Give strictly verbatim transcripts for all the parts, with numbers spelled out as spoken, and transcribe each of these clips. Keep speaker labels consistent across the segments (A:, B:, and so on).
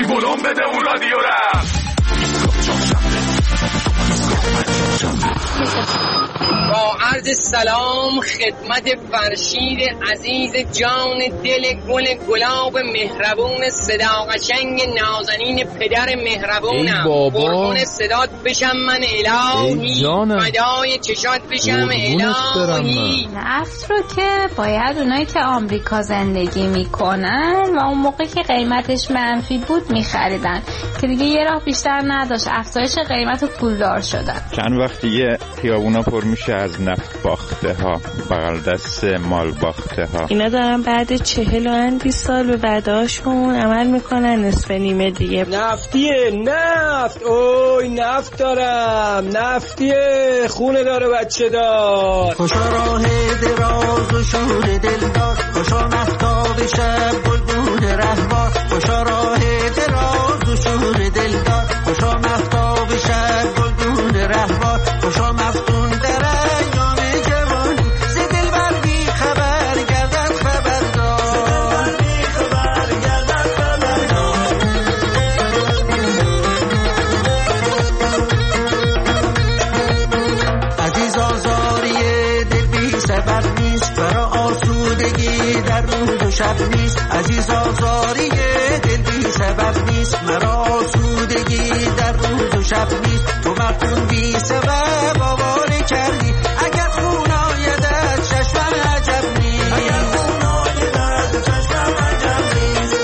A: بلوم بده اون رادیو را.
B: با عرض سلام خدمت فرشید عزیز جان دل گل گلاب مهربون صدا قشنگ نازنین پدر مهربونم. قربون صدات بشم من الهی، فدای چشات بشم الهی.
C: نفت رو که باید اونایی که آمریکا زندگی میکنن و اون موقع که قیمتش منفی بود میخریدن که دیگه یه راه بیشتر نداشت، افزایش قیمت و پولدار شدن.
D: چند وقت دیگه خیابونا پر میشه از نفت باخته ها، بغل دست مال باخته ها.
E: اینا دارن بعد چهل و اندی سال به وعده‌هاشون عمل میکنن نصف نیمه دیگه.
F: نفتیه نفت، اوی نفت دارم، نفتیه خونه داره بچه دار.
G: خوشا راه دراز و شور دلدار، خوشا مهتاب شب بلبل رهوار. خوشا راه دراز و شور دلدار، خوشا مهتاب شب بلبل رهوار. خوشا مفتون در ایام جوانی، ز دلبر بی خبر گردد خبردار. عزیز آزاری دل بی سبب نیست، برا آسودگی در روز و شب نیست. عزیز آزاری دل بی سبب نیست، مرا آسودگی در روز و شب نیست. تو مفتون بی سبب آواره کردی، اگر خون آیدت چشمم عجب نیست. اگر خون آیدت چشمم عجب نیست.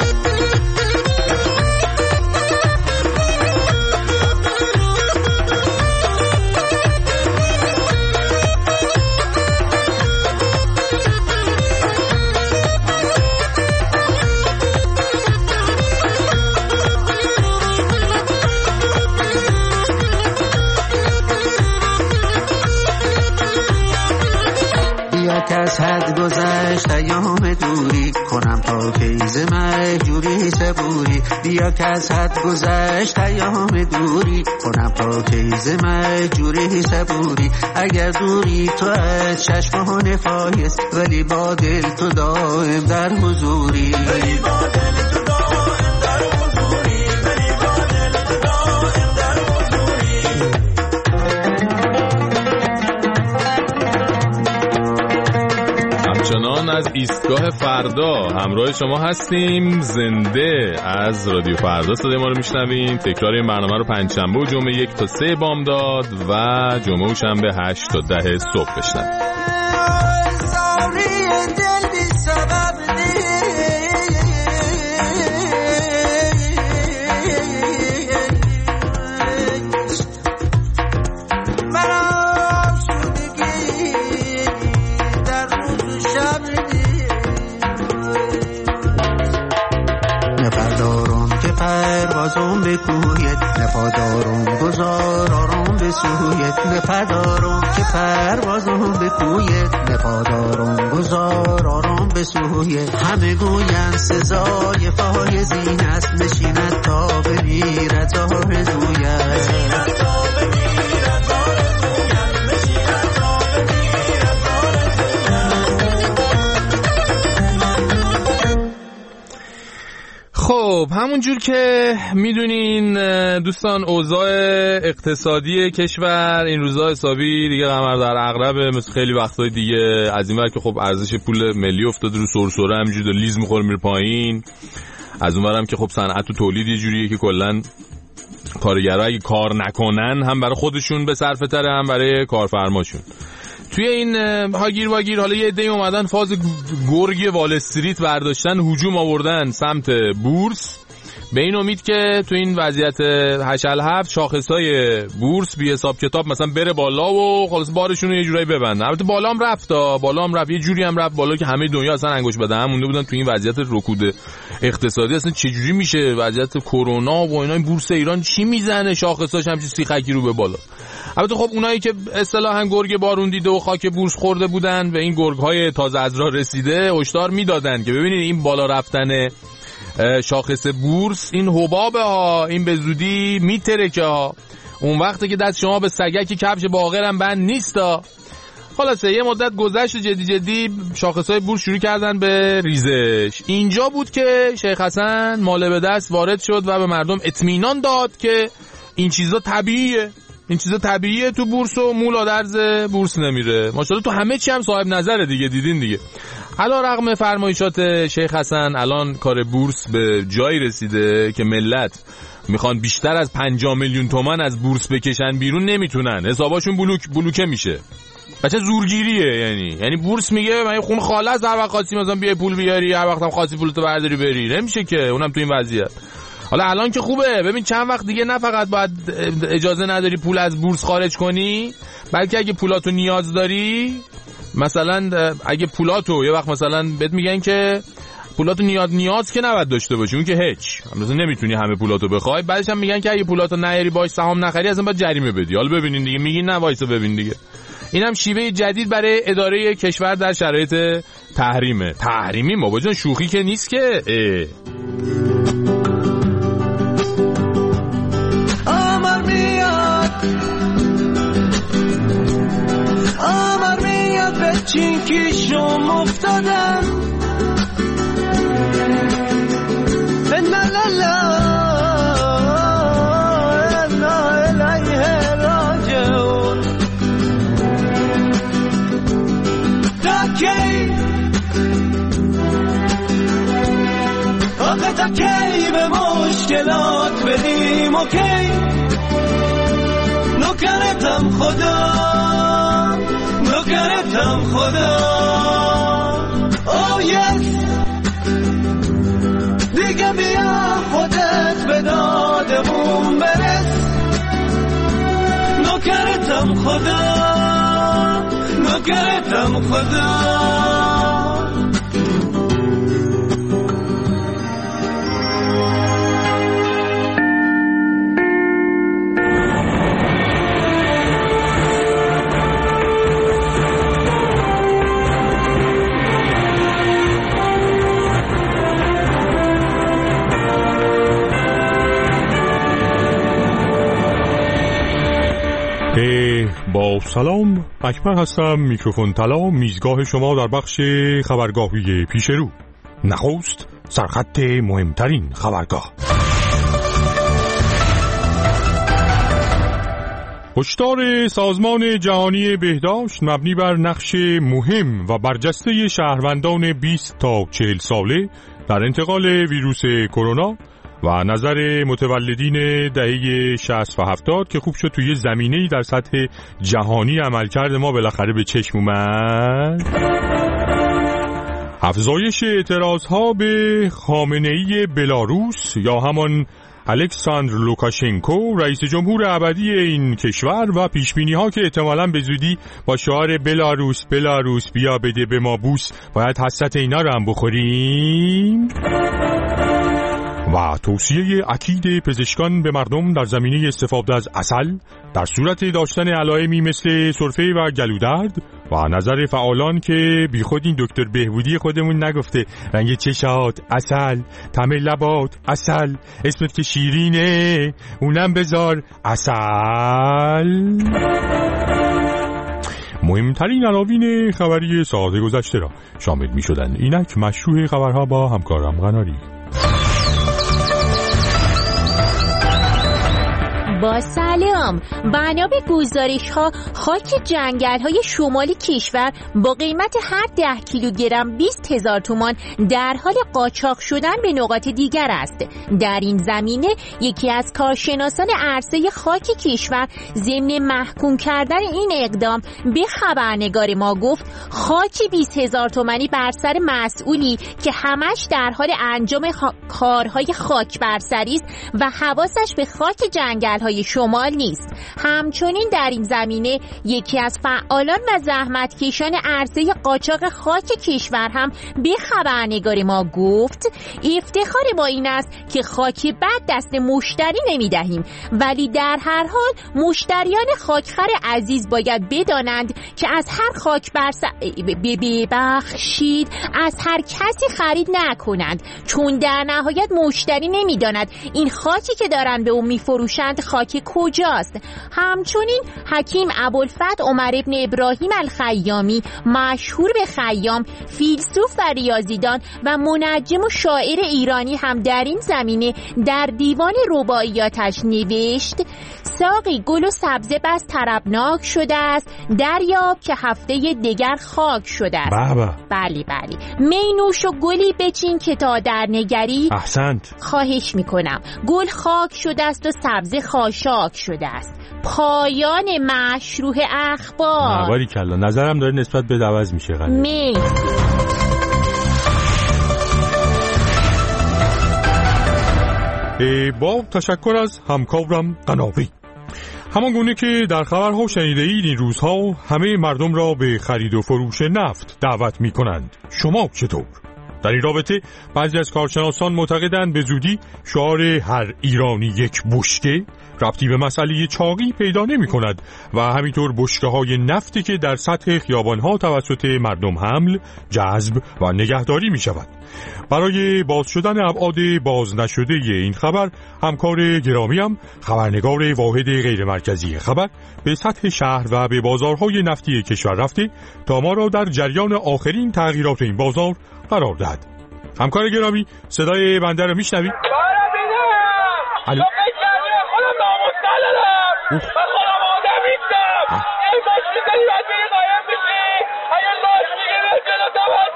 G: که از حد گذشت ایام دوری، کنم تا کیز مهجوری صبوری. بیا که از حد گذشت ایام دوری، کنم تا کیز مهجوری صبوری. اگر دوری تو از چشمان فایز، ولی با دل تو دائم در حضوری. ولی با دل تو دائم در حضوری. ولی با دل تو دائم در حضوری.
H: همچنان از ایستگاه فردا همراه شما هستیم. زنده از رادیو فردا صدای ما رو میشنوین. تکرار این برنامه رو پنجشنبه و جمعه یک تا سه بامداد و جمعه و شنبه هشت تا ده صبح بشنوید.
G: پروازم به کویت، نفادارم گذار آرام به سویت. نفادارم که پروازم به کویت، نفادارم گذار آرام به سویت. همه گوین سزای فایزین است، نشیند تا بمیرد آرزویت.
H: خب همونجور که میدونین دوستان، اوضاع اقتصادی کشور این روزا حسابی دیگه قمر در عقربه، مثل خیلی وقتای دیگه. از این ور که خب ارزش پول ملی افتاده رو سرسره، همینجوری لیز میخوره میره پایین. از اون ورم که خب صنعت و تولید یه جوریه که کلا کارگرها اگه کار نکنن هم برای خودشون به صرفه تره، هم برای کارفرماشون. توی این هاگیر واگیر حالا یه عده‌ای اومدن فاز گرگ وال استریت برداشتن، هجوم آوردن سمت بورس، به این امید که تو این وضعیت هشل هفت شاخصای بورس بی حساب کتاب مثلا بره بالا و خلاص بارشون رو یه جورایی ببندن. البته بالا هم رفت، بالا هم رفت، یه جوری هم رفت بالا که همه دنیا اصلا انگوش بده هم مونده بودن تو این وضعیت رکود اقتصادی. اصلا چه جوری میشه وضعیت کرونا و اینا، این بورس ایران چی میزنه شاخصاش همچین سیخکی رو به بالا. البته خب اونایی که اصطلاحاً گرگ بارون دیده و خاک بورس خورده بودن و این گرگ‌های تازه از راه رسیده هشدار میدادن که ببینید این بالا رفتن شاخص بورس این حبابه ها، این به زودی میترکه ها. اون وقتی که دست شما به سگکی کفش باقرم بند نیستا. خلاصه یه مدت گذشت، جدی جدی شاخص‌های بورس شروع کردن به ریزش. اینجا بود که شیخ حسن ماله به دست وارد شد و به مردم اطمینان داد که این چیزا طبیعیه، این چیزا طبیعیه تو بورس و مولا درز بورس نمیره. ماشاءالله تو همه چی هم صاحب نظره دیگه، دیدین دیگه. علی رغم فرمایشات شیخ حسن الان کار بورس به جایی رسیده که ملت میخوان بیشتر از پنجاه میلیون تومان از بورس بکشن بیرون، نمیتونن، حساباشون بلوک بلوکه میشه. بچه زورگیریه. یعنی یعنی بورس میگه من خون خاله از هر وقت خاصی مثلا بیای پول بیاری، هر وقت هم خاصی پولتو برداری بری، نمیشه که، اونم تو این وضعیت. حالا الان که خوبه، ببین چند وقت دیگه نه فقط باید اجازه نداری پول از بورس خارج کنی، بلکه اگه پولاتو نیاز داری، مثلا اگه پولاتو یه وقت مثلا بهت میگن که پولاتو نیاز نیاز که نباید داشته باشی، اون که هیچ، مثلا نمیتونی همه پولاتو بخوای. بعدش هم میگن که اگه پولاتو نیاری باش سهام نخری اصلا باید جریمه بدی. حالا ببینین دیگه، میگین نه وایسا ببین دیگه. اینم شیوه جدید برای اداره کشور در شرایط تحریمه. تحریمی بابا جان، شوخی که نیست که.
I: آمار میاد آمار میاد به چینکیشم افتادن لا لا لا لا الیه راجعون تا کی آقا تا کی به مشکلات بدیم اوکی نوکرتم خدا نوکرتم خدا او یس دیگه بیا خودت به دادمون برس نوکرتم خدا نوکرتم خدا.
J: با سلام، اکبر هستم، میکروفون طلا، میزگاه شما در بخش خبرگاهی پیش رو. نخست سرخط مهمترین خبرگاه. هشدار سازمان جهانی بهداشت مبنی بر نقش مهم و برجسته شهروندان بیست تا چهل ساله در انتقال ویروس کرونا و نظر متولدین دهه شصت و هفتاد که خوب شد توی زمینه‌ای در سطح جهانی عملکرد ما بالاخره به چشم اومد. افزایش اعتراضها به خامنه‌ای بلاروس یا همان الکساندر لوکاشنکو رئیس جمهور ابدی این کشور و پیشبینی‌ها که احتمالاً به زودی با شعار بلاروس بلاروس بیا بده به ما بوس باید حسرت اینا رو هم بخوریم. و توصیه اکید پزشکان به مردم در زمینه استفاده از عسل در صورت داشتن علائمی مثل سرفه و گلودرد و نظر فعالان که بیخود این دکتر بهبودی خودمون نگفته رنگ چشات عسل، طعم لبات عسل، اسمت که شیرینه اونم بذار عسل. مهمترین عناوین خبری ساعت گذشته را شامل می شدن. اینک مشروع خبرها با همکارم قناری.
K: با سلام، بنا به گزارش ها خاک جنگل های شمالی کشور با قیمت هر ده کیلوگرم بیست هزار تومان در حال قاچاق شدن به نقاط دیگر است. در این زمینه یکی از کارشناسان عرصه خاک کشور ضمن محکوم کردن این اقدام به خبرنگار ما گفت خاک بیست هزار تومانی بر سر مسئولی که همش در حال انجام خا... کارهای خاک برسری است و حواسش به خاک جنگل های شمال نیست. همچنین در این زمینه یکی از فعالان و زحمتکشان عرصه قاچاق خاک کشور هم به خبرنگار ما گفت افتخار ما این است که خاک بد دست مشتری نمیدهیم، ولی در هر حال مشتریان خاکخر عزیز باید بدانند که از هر خاک برس ببخشید از هر کسی خرید نکنند، چون در نهایت مشتری نمیداند این خاکی که دارن به اون میفروشند خاک خاک کجاست. همچنین حکیم ابوالفتح عمر ابن ابراهیم الخیامی، مشهور به خیام، فیلسوف و ریاضیدان و منجم و شاعر ایرانی هم در این زمینه در دیوان رباعیاتش نوشت: ساقی گل و سبزه بس طربناک شده است، دریاب که هفته دگر خاک شده است.
J: بابا.
K: بله بله. می نوش و گلی بچین که تا در نگری.
J: احسنت.
K: خواهش میکنم. گل خاک شده است و سبزه خاشاک شده است. پایان مشروح اخبار.
J: باری کلا نظرم داره نسبت به عوض میشه.
K: مرسی.
J: با تشکر از همکارم قناوی. همان گونه که در خبرها شنیده اید، این روزها همه مردم را به خرید و فروش نفت دعوت می کنند. شما چطور؟ در این رابطه بعضی از کارشناسان معتقدند به زودی شعار هر ایرانی یک بشکه ربطی به مسئله چاقی پیدا نمی کند و همینطور بشکه های نفتی که در سطح خیابان ها توسط مردم حمل، جذب و نگهداری می شود. برای باز شدن ابعاد باز نشده این خبر، همکار گرامیم خبرنگار واحد غیر مرکزی خبر به سطح شهر و به بازارهای نفتی کشور رفته تا ما را در جریان آخرین تغییرات این بازار قرار دهد. همکار گرامی، صدای بنده رو میشنوید؟ الو.
A: خودم ناموس‌تر دارم من خودم آدم نیستم. ای باش میزنی باید بری قایم بشی. اگه لاش میگیره جلو تماس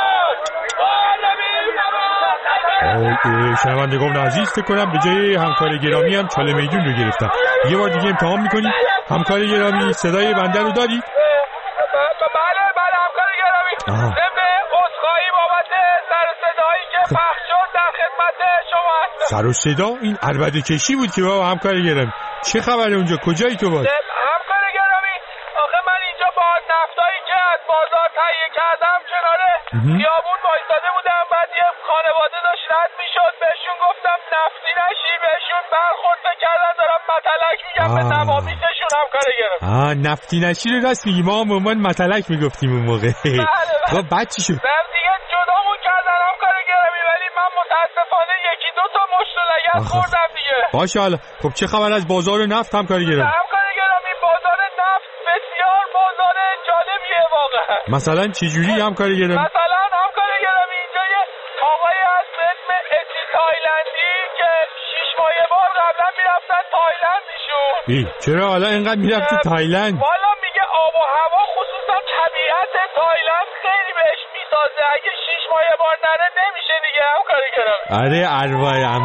A: بکن.
J: شنوندگان عزیز، فکر کنم به جای همکار گرامی هم چاله میدون رو گرفتم. یه بار دیگه امتحان میکنیم. همکار گرامی، صدای بنده رو دارید؟
A: بله بله همکار گرامی. ضمن عذرخواهی بابت سر و صدایی که پخش شد در خدمت شما هستم.
J: سر و صدا؟ این عربده کشی بود که بابا. همکار گرامی چه خبره اونجا؟ کجایی تو باز؟
A: همکار گرامی، آخه من اینجا با نفتایی که از بازار تهیه کردم کناره خیابون وایساده بودم. بعد یه خانواده داشت رد میشد، بهشون گفتم نفتی نشی، بهشون برخورد کردن دارم متلک میگم به نوامیسشون. همکار گرامی
J: آه نفتی نشی رو راست میگی، ما هم عنوان متلک میگفتیم اون موقع. خب بعد چی شد؟
A: بعد دیگه جدامون کردن همکار گرامی، ولی من متاسفانه یکی دو تا مشت و لگد خوردم دیگه.
J: باشه حالا خب چه خبر از بازار نفت همکار گرامی؟
A: همکار گرامی بازار نفت بسیار بازار جالبیه واقعا.
J: مثلا چه جوری همکار گرامی؟
A: مثلا همکار گرامی اینجا یه آقای هست به اسم اتی تایلندی که شش ماه بار قبلا میرفتن تایلند ایشون.
J: ای چرا حالا اینقدر میرفتی تایلند؟
A: والا میگه آب و هوا خصوصا طبیعت تایلند خیلی بهش میسازه. اگه شش ماه بار نره نمیشه دیگه همکار گرامی.
J: آره اروایم.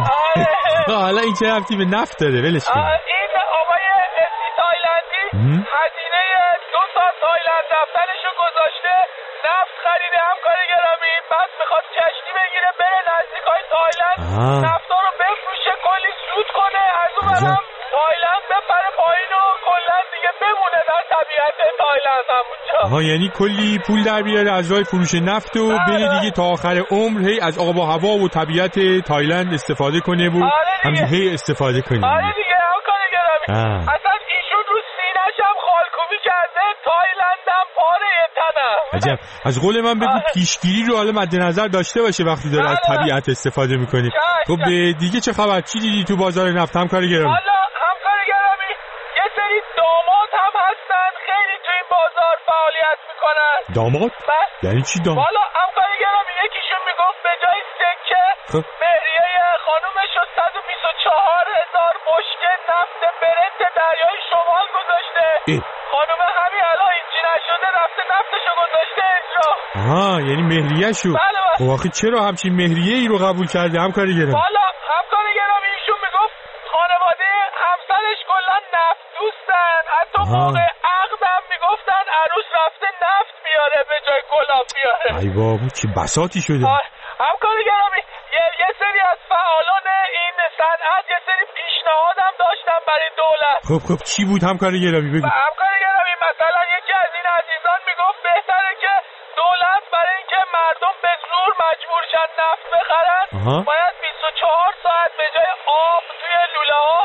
J: حالا این چه ربطی به نفت داره؟ ولش کن.
A: این آقای اتی تایلندی هزینه دو سال تایلند رفتنشو گذاشته، نفت خریده همکار گرامی. بعد میخواد کشتی بگیره بره نزدیکای تایلند، نفتا رو بفروشه کلی سود کنه، از اون برم تایلند بپره پایین و کلا دیگه بمونه در طبیعت تایلند همونجا.
J: آها یعنی کلی پول در بیاره از راه فروش نفت و بره دیگه تا آخر عمر هی از آب و هوا و طبیعت تایلند استفاده کنه و همین هی استفاده کنه.
A: آره دیگه همکار گرامی. اصلا ایشون رو سینه‌ش هم خالکوبی کرده، تایلندم پاره تنم.
J: عجب. از قول من بگو پیشگیری رو حالا مد نظر داشته باشه وقتی داره از طبیعت استفاده میکنی. خب دیگه چه خبر؟ چی دیدی تو بازار نفت همکار گرامی؟
A: حالا همکار گرامی یه سری داماد هم هستن خیلی تو این بازار فعالیت میکنن.
J: داماد؟ یعنی چی داماد؟
A: حالا همکار گرامی یکیشون میگفت به جای سکه مهریه خانومش رو صد و بیست و چهار هزار بشکه نفت برنت دریای شمال گذاشته. خانومه همین الان اینجی نشده رفته نفتشو گذاشته اینجا.
J: آها یعنی مهریه شو.
A: بله بله.
J: خب آخه چرا همچین مهریه ای رو قبول کرده همکار گرامی؟
A: حالا همکار گرامی ایشون میگفت خانواده همسرش کلا نفت دوستن، حتی موقع عقدم میگفتن عروس رفته نفت بیاره به جای گلاب بیاره.
J: ای بابا چه بساطی شده.
A: همکار گرامی یه, یه سری از فعالان این صنعت یه سری پیشنهادم داشتن برای دولت.
J: خب خب چی بود همکار گرامی بگو؟
A: همکار گرامی مثلا یکی از این عزیزان میگفت بهتره که دولت برای اینکه مردم به زور مجبور شن نفت بخرن باید بیست و چهار ساعت به جای آب توی لوله ها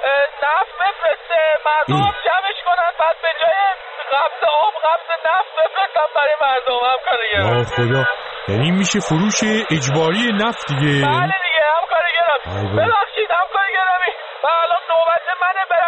A: نفت بفرسته، مردم جمعش کنن، بعد به جای قبض آب قبض نفت بفرستن برای مردم. همکار گرامی
J: آه خدا، یعنی میشه فروش اجباری نفت دیگه.
A: بله دیگه همکار گرامی. ببخشید همکار گرامی و الان نوبت منه به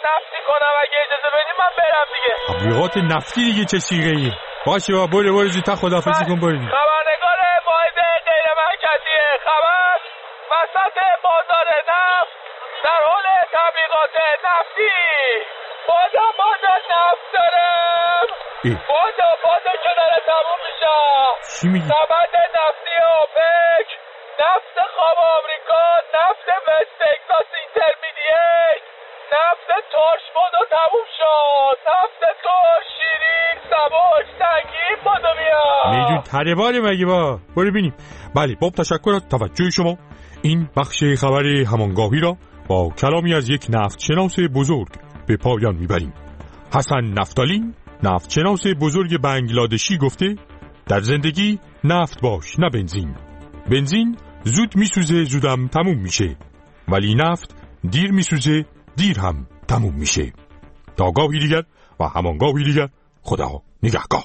A: نفتی کنم اگه اجازه بدیم من برم دیگه.
J: تبلیغات نفتی دیگه چه سیغه ای؟ باشه با برو برو زودتر خداحافظی کن برو.
A: خبرنگار واحد غیر مرکزی خبر وسط بازار نفت در حال تبلیغات نفتی. بادا بادا نفت دارم. بادا بادا که داره تموم میشه.
J: چی میگی؟
A: سبد نفتی اوپک، نفت خواب آمریکا، نفت وست تگزاس اینترمیدییت، نفت ترش بادا تموم شد. نفت ترش شیرین سبک سنگین بادا بیا.
J: میدون تره باره مگه با برو بینیم. بله باب تشکر از توجه شما. این بخش خبر همانگاهی را با کلامی از یک نفتشناس بزرگ به پایان میبریم. حسن نفتالین، نفتشناس بزرگ بنگلادشی، گفته در زندگی نفت باش نه بنزین. بنزین زود میسوزه زودم تموم میشه، ولی نفت دیر میسوزه دیر هم تموم میشه. تا گاهی دیگر و همانگاهی دیگر، خدا نگهگاه.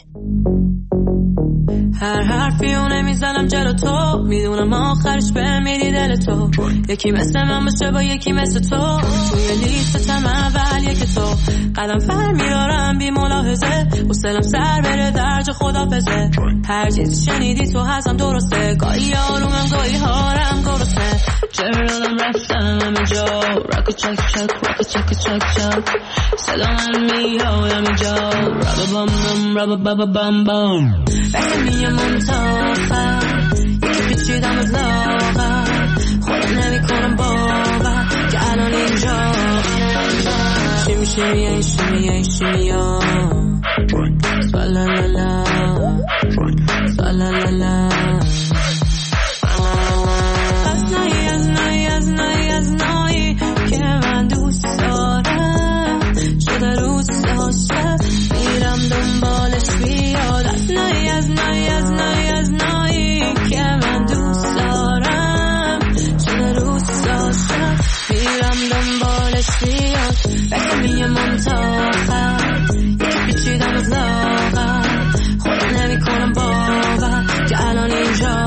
L: هر حرفی اونه میزنم جلو تو، میدونم آخرش به میری دل تو. یکی مثل من باشه با یکی مثل تو، توی لیستم اول یکی تو. قدم فر میارم بی ملاحظه، حسلم سر بره درج خدافزه. هر چیزی شنیدی تو هستم درسته، گاهی آرومم گاهی هارم گرسنه. چرا دادم رفتم همه جا، راک چک چک راک چک چک چک. صدا من میادم اینجا، رابا بام بام رابا بابا بام بام. بسه میامون تا آخر، یکی پیچیدم از لاغر. خودم نمی کنم باور که الان اینجا. شیمی شیمی شیمی شیمی سالالالا سالالالا. از نایی از نایی از نایی از نایی که من دوست دارم، شده روز داشته میرم دنبالش بیاد. از نایی از نایی از نایی از نایی که من دوست دارم، شده روز داشته میرم دنبالش بیاد. بسه میامون تا آخر، یکی پیچیدم از لاغر. خودم نمی کنم باور که الان اینجا.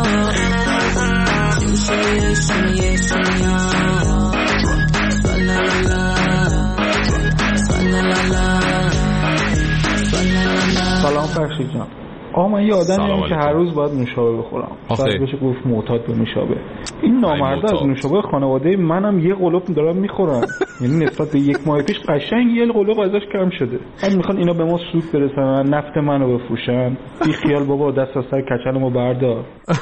L: شمیه شمیه شمیه سالالالا سالالالا سالالالا.
M: سلام فرشید جان. آقا من یه آدمیم که هر روز باید نوشابه بخورم. شاید بشه گفت معتاد به نوشابه. این نامرده از نوشابه خانواده منم یه قلوب دارن میخورن. یعنی نسبت به یک ماه پیش قشنگ یه قلوب ازش کم شده. بعد میخوان اینا به ما سود برسونن، نفت منو بفروشن. بی خیال بابا، دست از سر کچلمو بردار.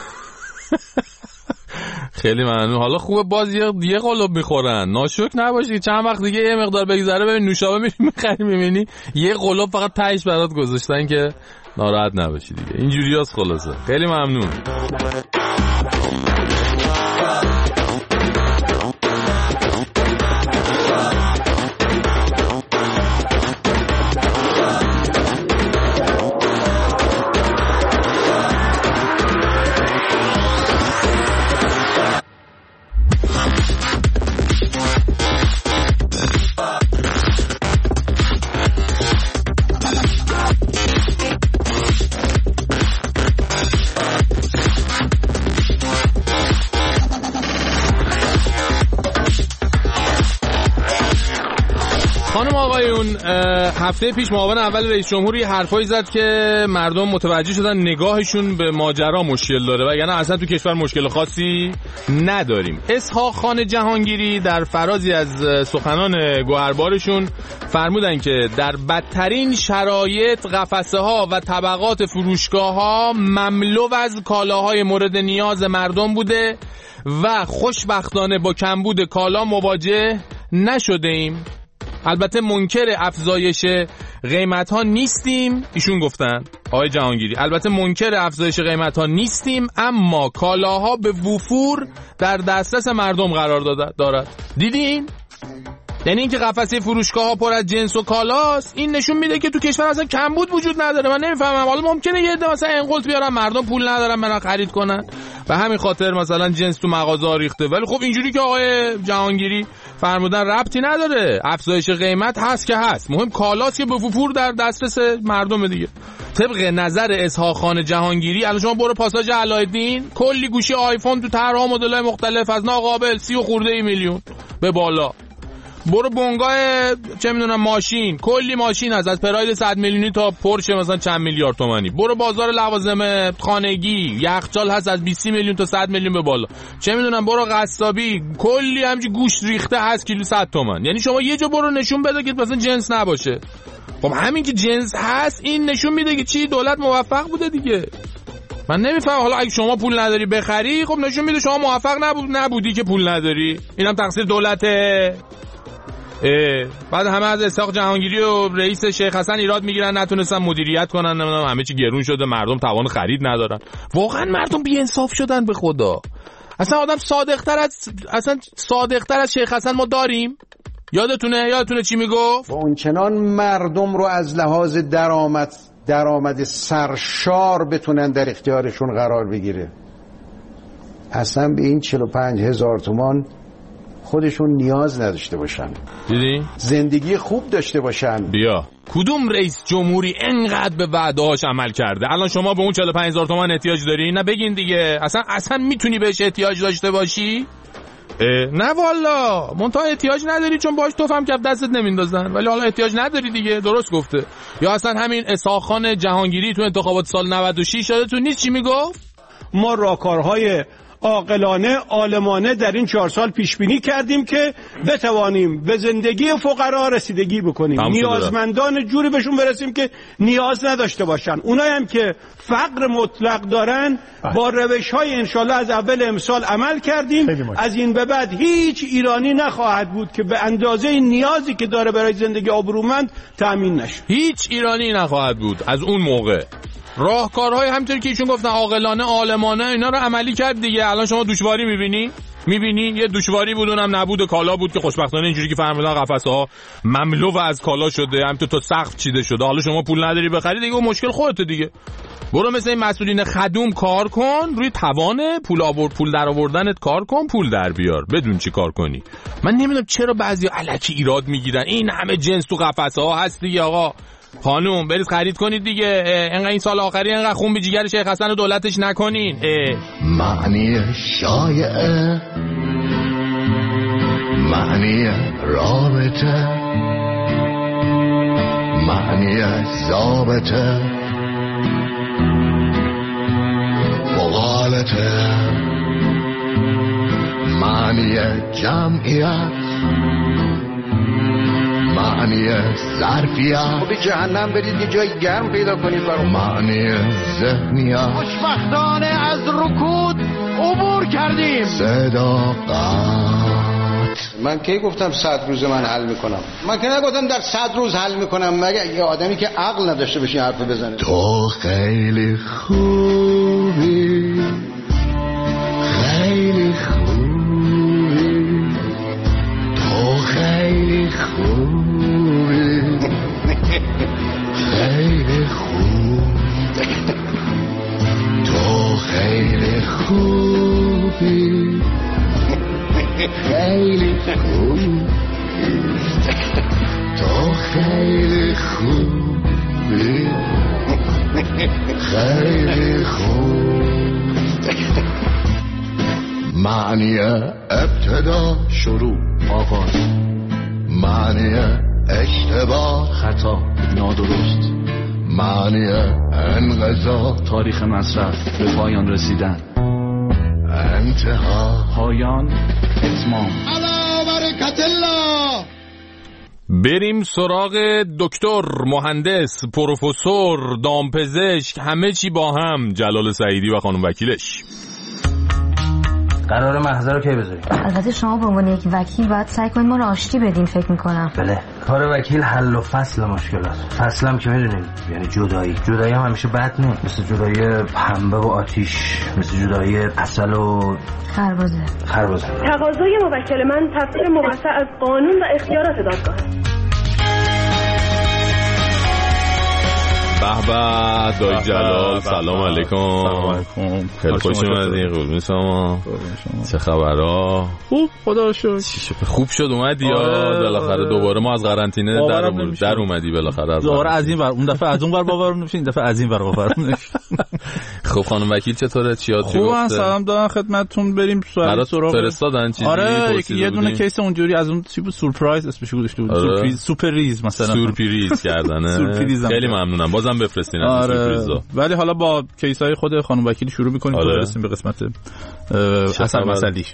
H: خیلی ممنون. حالا خوبه باز یه یه قلوب میخورن، ناشک نباشی. چند وقت دیگه یه مقدار بگذره ببین نوشابه میری میخری میبینی یه قلوب فقط تهش برات گذاشتن که ناراحت نباشی دیگه. اینجوریاست خلاصه. خیلی ممنون. خانم آقایون، هفته پیش معاون اول رئیس جمهور یه حرفایی زد که مردم متوجه شدن نگاهشون به ماجرا مشکل داره و یعنی اصلا تو کشور مشکل خاصی نداریم. اسحاق خان جهانگیری در فرازی از سخنان گوهربارشون فرمودن که در بدترین شرایط قفسه ها و طبقات فروشگاه ها مملو از کالاهای مورد نیاز مردم بوده و خوشبختانه با کمبود کالا مواجه نشده ایم. البته منکر افزایش قیمت ها نیستیم، ایشون گفتن آقای جهانگیری، البته منکر افزایش قیمت ها نیستیم، اما کالاها به وفور در دسترس مردم قرار دارد. دیدین؟ یعنی اینکه قفسه فروشگاه ها پر از جنس و کالاست، این نشون میده که تو کشور اصلا کمبود وجود نداره. من نمیفهمم، حالا ممکنه یه عده مثلا انقلت بیارن، مردم پول ندارن برن خرید کنن و همین خاطر مثلا جنس تو مغازه ریخته، ولی خب اینجوری که آقای جهانگیری فرمودن ربطی نداره. افزایش قیمت هست که هست، مهم کالاست که به وفور در دسترس مردم دیگه. طبق نظر اسحاق خان جهانگیری، الان شما برو پاساژ علایالدین، کلی گوشی آیفون تو طرح‌ها مدل‌های مختلف از ناقابل سی و خورده ای میلیون به بالا. برو بنگاه چه میدونم ماشین، کلی ماشین هست، از پراید صد میلیونی تا پورشه مثلا چند میلیارد تومانی. برو بازار لوازم خانگی، یخچال هست از بیست میلیون تا صد میلیون به بالا. چه میدونم برو قصابی، کلی همچین گوشت ریخته هست کیلو صد تومن. یعنی شما یه جا برو نشون بده که مثلا جنس نباشه. خب همین که جنس هست این نشون میده که چی دولت موفق بوده دیگه. من نمیفهم، حالا اگه شما پول نداری بخری خب نشون میده شما موفق نبود نبودی که پول نداری. اینم تقصیر دولته. بعد همه از اسحاق جهانگیری و رئیس شیخ حسن ایراد میگیرن نتونستن مدیریت کنن، نمیدونم همه چی گرون شده، مردم توان خرید ندارن. واقعا مردم بی انصاف شدن به خدا. اصلا آدم صادق‌تر از اصلا صادق‌تر از شیخ حسن ما داریم؟ یادتونه یادتونه چی میگفت؟
N: اونچنان مردم رو از لحاظ درآمد درآمد سرشار بتونن در اختیارشون قرار بگیره. اصلا به این چهل و پنج هزار تومان خودشون نیاز نداشته باشن.
H: دیدی؟
N: زندگی خوب داشته باشن.
H: بیا کدوم رئیس جمهوری انقدر به وعده‌هاش عمل کرده؟ الان شما به اون چهل و پنج هزار تومان احتیاج داری؟ نه بگین دیگه. اصلا اصلا میتونی بهش احتیاج داشته باشی؟ نه والا منتها احتیاج نداری چون باش توفم کف دستت نمیندازن، ولی حالا احتیاج نداری دیگه. درست گفته. یا اصلا همین اسحاق خان جهانگیری تو انتخابات سال نود و شش یادتون نیست چی میگفت؟
F: ما راهکارهای عاقلانه عالمانه در این چهار سال پیش بینی کردیم که بتوانیم به زندگی فقرا رسیدگی بکنیم، نیازمندان جوری بهشون برسیم که نیاز نداشته باشن. اونایی هم که فقر مطلق دارن با روش‌های انشالله از اول امسال عمل کردیم. از این به بعد هیچ ایرانی نخواهد بود که به اندازه نیازی که داره برای زندگی آبرومند تأمین نشه.
H: هیچ ایرانی نخواهد بود از اون موقع. راهکارهای همونطوری که ایشون گفتن عاقلانه عالمانه اینا رو عملی کرد دیگه. الان شما دشواری میبینی؟ میبینی یه دشواری بود اونم نبود کالا بود که خوشبختانه اینجوری که فرمودن قفسه ها مملو از کالا شده، همینطور تا سقف چیده شده. حالا شما پول نداری بخری دیگه، اون مشکل خودت دیگه. برو مثل این مسئولین خدوم کار کن، روی توان پول آورد پول در آوردنت کار کن، پول در بیار، بدون چی کار کنی. من نمیدونم چرا بعضیا الکی ایراد میگیرن. این همه جنس تو قفسه ها هست دیگه آقا. خانوم برید خرید کنید دیگه. انقدر این سال آخری انقدر خون به جیگر شیخ حسن و دولتش نکنین.
O: معنی شایعه، معنی رابطه، معنی ضابطه، مغالطه، معنی جمعیت، معنی ظرفیت.
N: خب به جهنم برید یه جای گرم پیدا کنید برام.
O: معنی ذهنیت.
N: خوشبختانه از رکود عبور کردیم.
O: صداقت.
N: من کی گفتم صد روز من حل میکنم؟ من که نگفتم در صد روز حل میکنم، مگه یه آدمی که عقل نداشته باشه حرف بزنه.
O: تو خیلی خوبی، خیلی خوبی، تو خیلی خوبی، خیلی خوب، تو خیلی خوبی، خیلی خوب، تو خیلی خوبی، خیلی خوب. معنی ابتدا شروع آغاز، معنی اشتباه خطا نادرست، معنی انقضا تاریخ مصرف به پایان رسیدن، انتها پایان اتمام.
N: الله برکت الله.
H: بریم سراغ دکتر، مهندس، پروفسور، دامپزشک، همه چی با هم، جلال سعیدی و خانم وکیلش.
P: قرار محضر رو کی بذاریم؟
Q: البته شما به عنوان یک وکیل باید سعی کنید ما رو آشتی بدین فکر میکنم.
P: بله، کار وکیل حل و فصل مشکلات. فصل هم که میدونید یعنی جدایی. جدایی هم همیشه بد نیست، مثل جدایی پنبه و آتیش، مثل جدایی عسل و
Q: خربزه.
P: خربزه.
R: تقاضای موکل من تفسیر موسع از قانون و اختیارات دادگاه.
H: به به دایی جلال، سلام علیکم.
S: سلام علیکم.
H: خیلی خوش اومدین. قربون شما. چه خبرها؟
S: خوب، خدا رو شکر.
H: خوب شد اومدی یا بالاخره دوباره ما از قرنطینه در در اومدی بالاخره؟
S: دوباره از این ور، اون دفعه از اون ور باورم نمیشه، این دفعه از این ور باورم نمیشه.
H: خب خانم وکیل چطوره؟ چی یاد گرفته؟
S: خوبن، سلام دادن خدمتتون. بریم
H: برات فرستادن چیزی؟
S: آره یه دونه کیس اونجوری از اون تیپ سورپرایز اسمش گذاشته بود. سورپرایز سوپرریز مثلا
H: سورپرایز کردنه. خیلی ممنونم، بازم بفرستین از
S: آره.
H: سورپرایزا.
S: ولی حالا با کیسای خود خانم وکیل شروع می‌کنیم تا برسیم به قسمت اصل مسئله‌اش.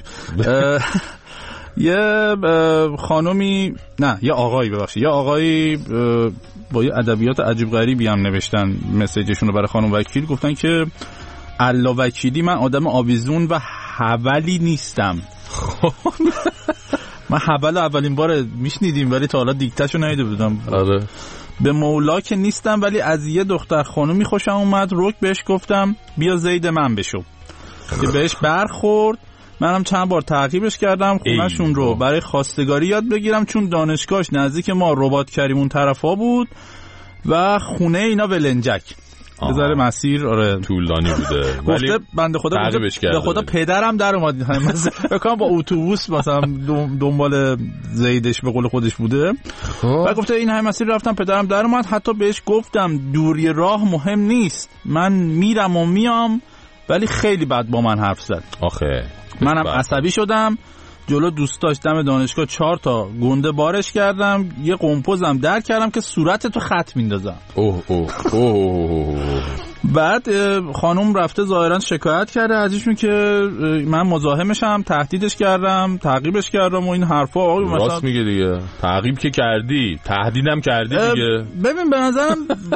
S: یه خانومی نه یه آقایی ببخشید یه آقایی با یه ادبیات عجیب غریبی هم نوشتن مسیجشون رو برای خانم وکیل. گفتن که الله وکیلی من آدم آویزون و حولی نیستم. من حول اولین بار میشنیدیم ولی تا حالا دیکتهشو ندیده بودم.
H: آره.
S: به مولا که نیستم ولی از یه دختر خانومی خوشم اومد. رک بهش گفتم بیا زید من بشو که بهش برخورد. منم چند بار تعقیبش کردم خونه‌شون رو برای خواستگاری یاد بگیرم چون دانشگاهش نزدیک ما رباط کریمون طرفا بود و خونه اینا ولنجک. بذاره مسیر آره
H: طولانی بوده.
S: گفته بنده خدا به خدا پدرم در اومد مثلا بکنم با اتوبوس مثلا دنبال زیدش به قول خودش بوده و گفته این همه مسیر رفتم پدرم در اومد. حتی بهش گفتم دوری راه مهم نیست، من میرم و میام، ولی خیلی بد با من حرف زد.
H: آخه
S: منم عصبی شدم، جلو دوستاش دم دانشگاه چهار تا گنده بارش کردم، یه قمپوزم در کردم که صورت تو خط میندازم.
H: اوه اوه اوه.
S: بعد خانم رفته ظاهرا شکایت کرده ازشون که من مزاحمشم، تهدیدش کردم، تعقیبش کردم و این حرفا.
H: راست مثلا میگه دیگه، تعقیب که کردی، تهدیدم کردی دیگه.
S: ببین به نظرم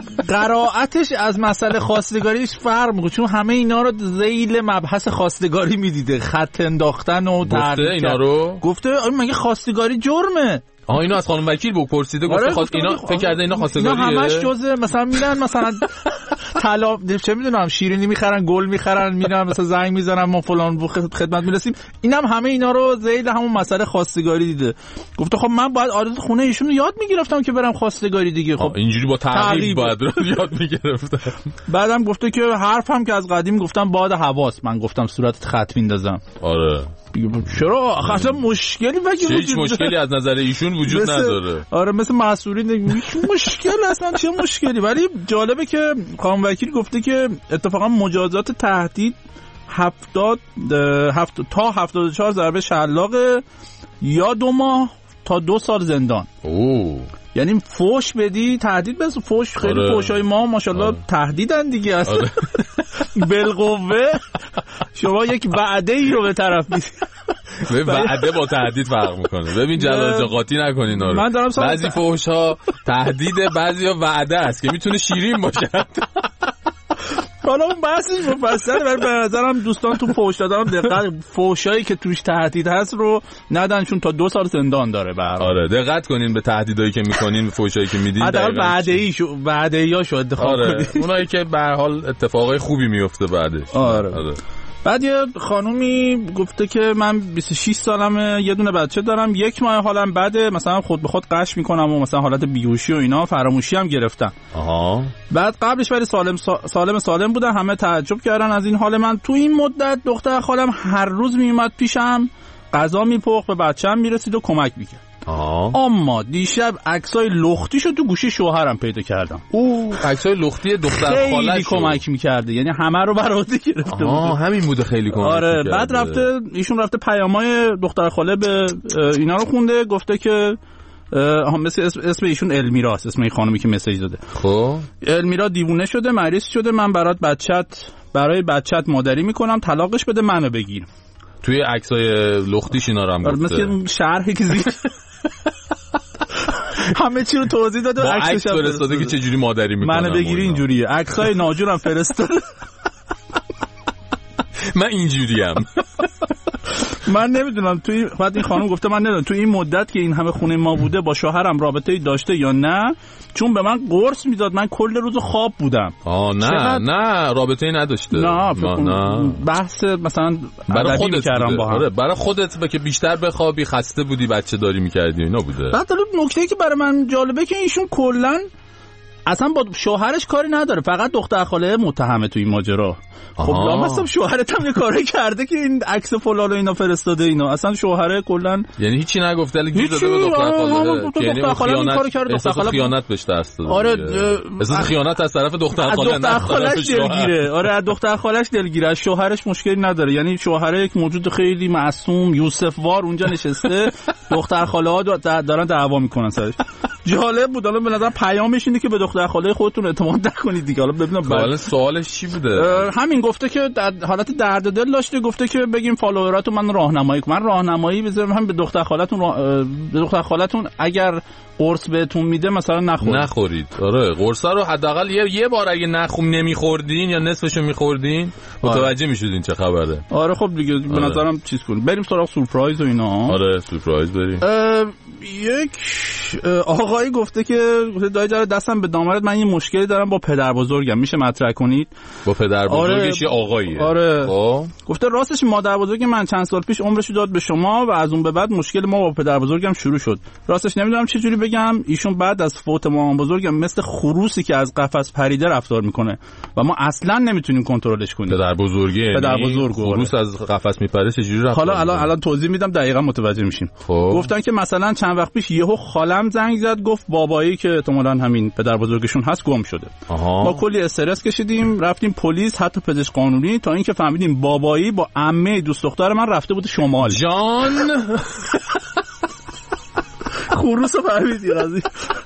S: قرائتش از مسئله خواستگاریش فرق میکنه، چون همه اینا رو ذیل مبحث خواستگاری میدیده، خط انداختن و
H: گفته اینا رو.
S: گفته مگه خواستگاری جرمه؟
H: آها اینو از خانم وکیل بود پرسیده. گفته
S: آره
H: خواست اینا فکر کرده اینا خواستگاریه.
S: اینا همش جزء مثلا میرن مثلا طلا چه میدونم شیرینی میخرن، گل میخرن، میرن مثلا زنگ میزنن ما فلان خدمت میرسیم. اینم همه اینا رو ذیل همون مسئله خواستگاری دیده. گفته خب من باید عادت خونه ایشون رو یاد میگرفتم که برم خواستگاری دیگه. خب
H: اینجوری با تعقیب باید یاد میگرفتم.
S: بعدم گفته که حرفم که از قدیم گفتم باد حواس، من گفتم صورتت خط میندازم.
H: آره
S: چرا اصلا مشکلی وجود
H: هیچ مشکلی از نظر ایشون وجود
S: مثل...
H: نداره.
S: آره مثل مسئولین هیچ مشکل اصلا چه مشکلی. ولی جالبه که خانم وکیل گفته که اتفاقا مجازات تهدید هفتاد هفت تا هفتاد و چهار ضربه شلاقه یا دو ماه تا دو سال زندان.
H: اوه.
S: یعنی فوش بدی تهدید بس فوش خیلی آره. فوشای ما ماشاءالله آره. تهدیدن دیگه اصلا. آره. بالقوه شما یک وعده ای رو به طرف میدی.
H: وعده با تهدید فرق میکنه. ببین جلال قاطی نکنین آره.
S: من دارم
H: بعضی فوش ها تهدیده، بعضی ها وعده است که میتونه شیرین باشه.
S: حالا اون بحثش مفصله، ولی به نظرم دوستان تو فوش دادن دقت فوشایی که توش تهدید هست رو ندن، چون تا دو سال زندان داره. بر
H: آره دقت کنین به تهدیدایی که میکنین، فوشایی که میدین.
S: حداقل وعده‌ای شو وعده‌ایاشو انتخاب
H: آره.
S: کنین.
H: اونایی که به هر حال اتفاقای خوبی میفته بعدش.
S: آره. آره. بعد یه خانومی گفته که من بیست و شش سالمه، یه دونه بچه دارم، یک ماه حالم بده، مثلا خود به خود قش میکنم و مثلا حالت بیهوشی و اینا، فراموشی هم گرفتم.
H: آها.
S: بعد قبلش ولی سالم سالم سالم بودن، همه تعجب کردن از این حال من. تو این مدت دختر خالم هر روز میومد پیشم، غذا میپخت، به بچه‌م میرسید و کمک میکرد.
H: آه.
S: اما دیشب عکسای لختیشو تو گوشی شوهرم پیدا کردم.
H: اوه عکسای لختی دختر خالش
S: خیلی کمک میکرده، یعنی همه رو بر عهده گرفته بود.
H: آها همین بوده خیلی کمک
S: آره میکرده. بعد رفته ایشون رفته پیامای دختر خاله به اینا رو خونده، گفته که هم مثل اسم, اسم ایشون المیراست، اسم این خانمی که مسیج داده.
H: خب
S: المیرا دیوونه شده، مریض شده، من برات بچت برای بچت مادری میکنم، طلاقش بده منو بگیر.
H: توی عکسای لختیش اینا رو هم گفته.
S: مثل شرحی که زیر همه چی رو توضیح داده و
H: عکسش هم فرستاده که چه جوری مادری میکنم.
S: منو بگیری اینجوریه. عکسای ناجورم فرستاده.
H: من اینجوریم.
S: من نمیدونم توی بعد این خانم گفته من نمیدونم توی این مدت که این همه خونه ما بوده با شوهرم رابطه‌ای داشته یا نه، چون به من قرص میداد، من کل روز خواب بودم.
H: آه نه چقدر... نه رابطه‌ای نداشته.
S: نه, نه. بحث مثلا
H: برای خودت
S: کردم با هم.
H: آره برای خودت به که بیشتر بخوابی، خسته بودی، بچه داری می‌کردی اینا بوده.
S: بعد نکته که برای من جالبه که ایشون کلا اصلا با شوهرش کاری نداره، فقط دختر خاله متهمه تو این ماجرا. خب لامصب شوهرت هم یه کاری کرده که این عکس فلان و اینا فرستاده اینا، اصلا شوهره کلا
H: یعنی هیچی نگفته، ولی گیر داده به دختر خاله که یعنی خیانت، احساس خیانت بهش دست داده.
S: آره
H: احساس خیانت از طرف دختر خاله،
S: دختر خاله‌اش دلگیره. آره از دختر خاله‌اش دلگیره، از شوهرش مشکلی نداره. یعنی شوهره یک موجود خیلی معصوم یوسف وار اونجا نشسته، دختر خاله‌ها دارن دعوا میکنن سرش. جالب بود. حالا به نظر پیامش اینه که به دختر خاله خودتون اعتماد نکنید دیگه. حالا ببینم
H: حالا سوالش چی بوده.
S: همین گفته که در حالت درد دل داشته، گفته که بگیم فالووراتون من راهنمایی کنم، من راهنمایی بذارم هم به دختر خالتون را... به دختر خالتون اگر قرص بهتون میده مثلا نخورید.
H: نخورید. آره قرصا رو حداقل یه یه بار اگه نخوم نمیخوردین یا نصفشو میخوردین متوجه میشدین چه خبره.
S: آره خب دیگه آره. به نظرم چیز کنیم بریم سراغ سورپرایز و اینا.
H: آره سورپرایز بریم.
S: یک آقایی گفته که دایی جان دستم به دامنت، من یه مشکلی دارم با پدر بزرگم، میشه مطرح کنید؟
H: با پدر بزرگش یه آقاییه.
S: آره با. گفته راستش مادر بزرگ من چند سال پیش عمرش داد به شما و از اون به بعد مشکل ما با پدر بزرگم شروع شد. راستش نمیدونم چه جوری بگم، ایشون بعد از فوت مامان بزرگم مثل خروسی که از قفس پریده رفتار میکنه و ما اصلا نمیتونیم کنترلش کنیم.
H: پدر بزرگی
S: پدر بزرگ
H: خروس از قفس میپره چه جوری رفتار؟
S: حالا الان الان توضیح میدم دقیقاً متوجه میشین.
H: خب.
S: گفتن که مثلا چند وقت پیش یهو خالم زنگ زد گفت بابایی که احتمالاً همین پدر بزرگشون هست گم شده.
H: آها.
S: ما کلی استرس کشیدیم، رفتیم پلیس، حتی پزشک قانونی، تا اینکه فهمیدیم بابایی با عمه دوست دختر من رفته بود شمال.
H: جان
S: خروسو فهمیدی قضیه.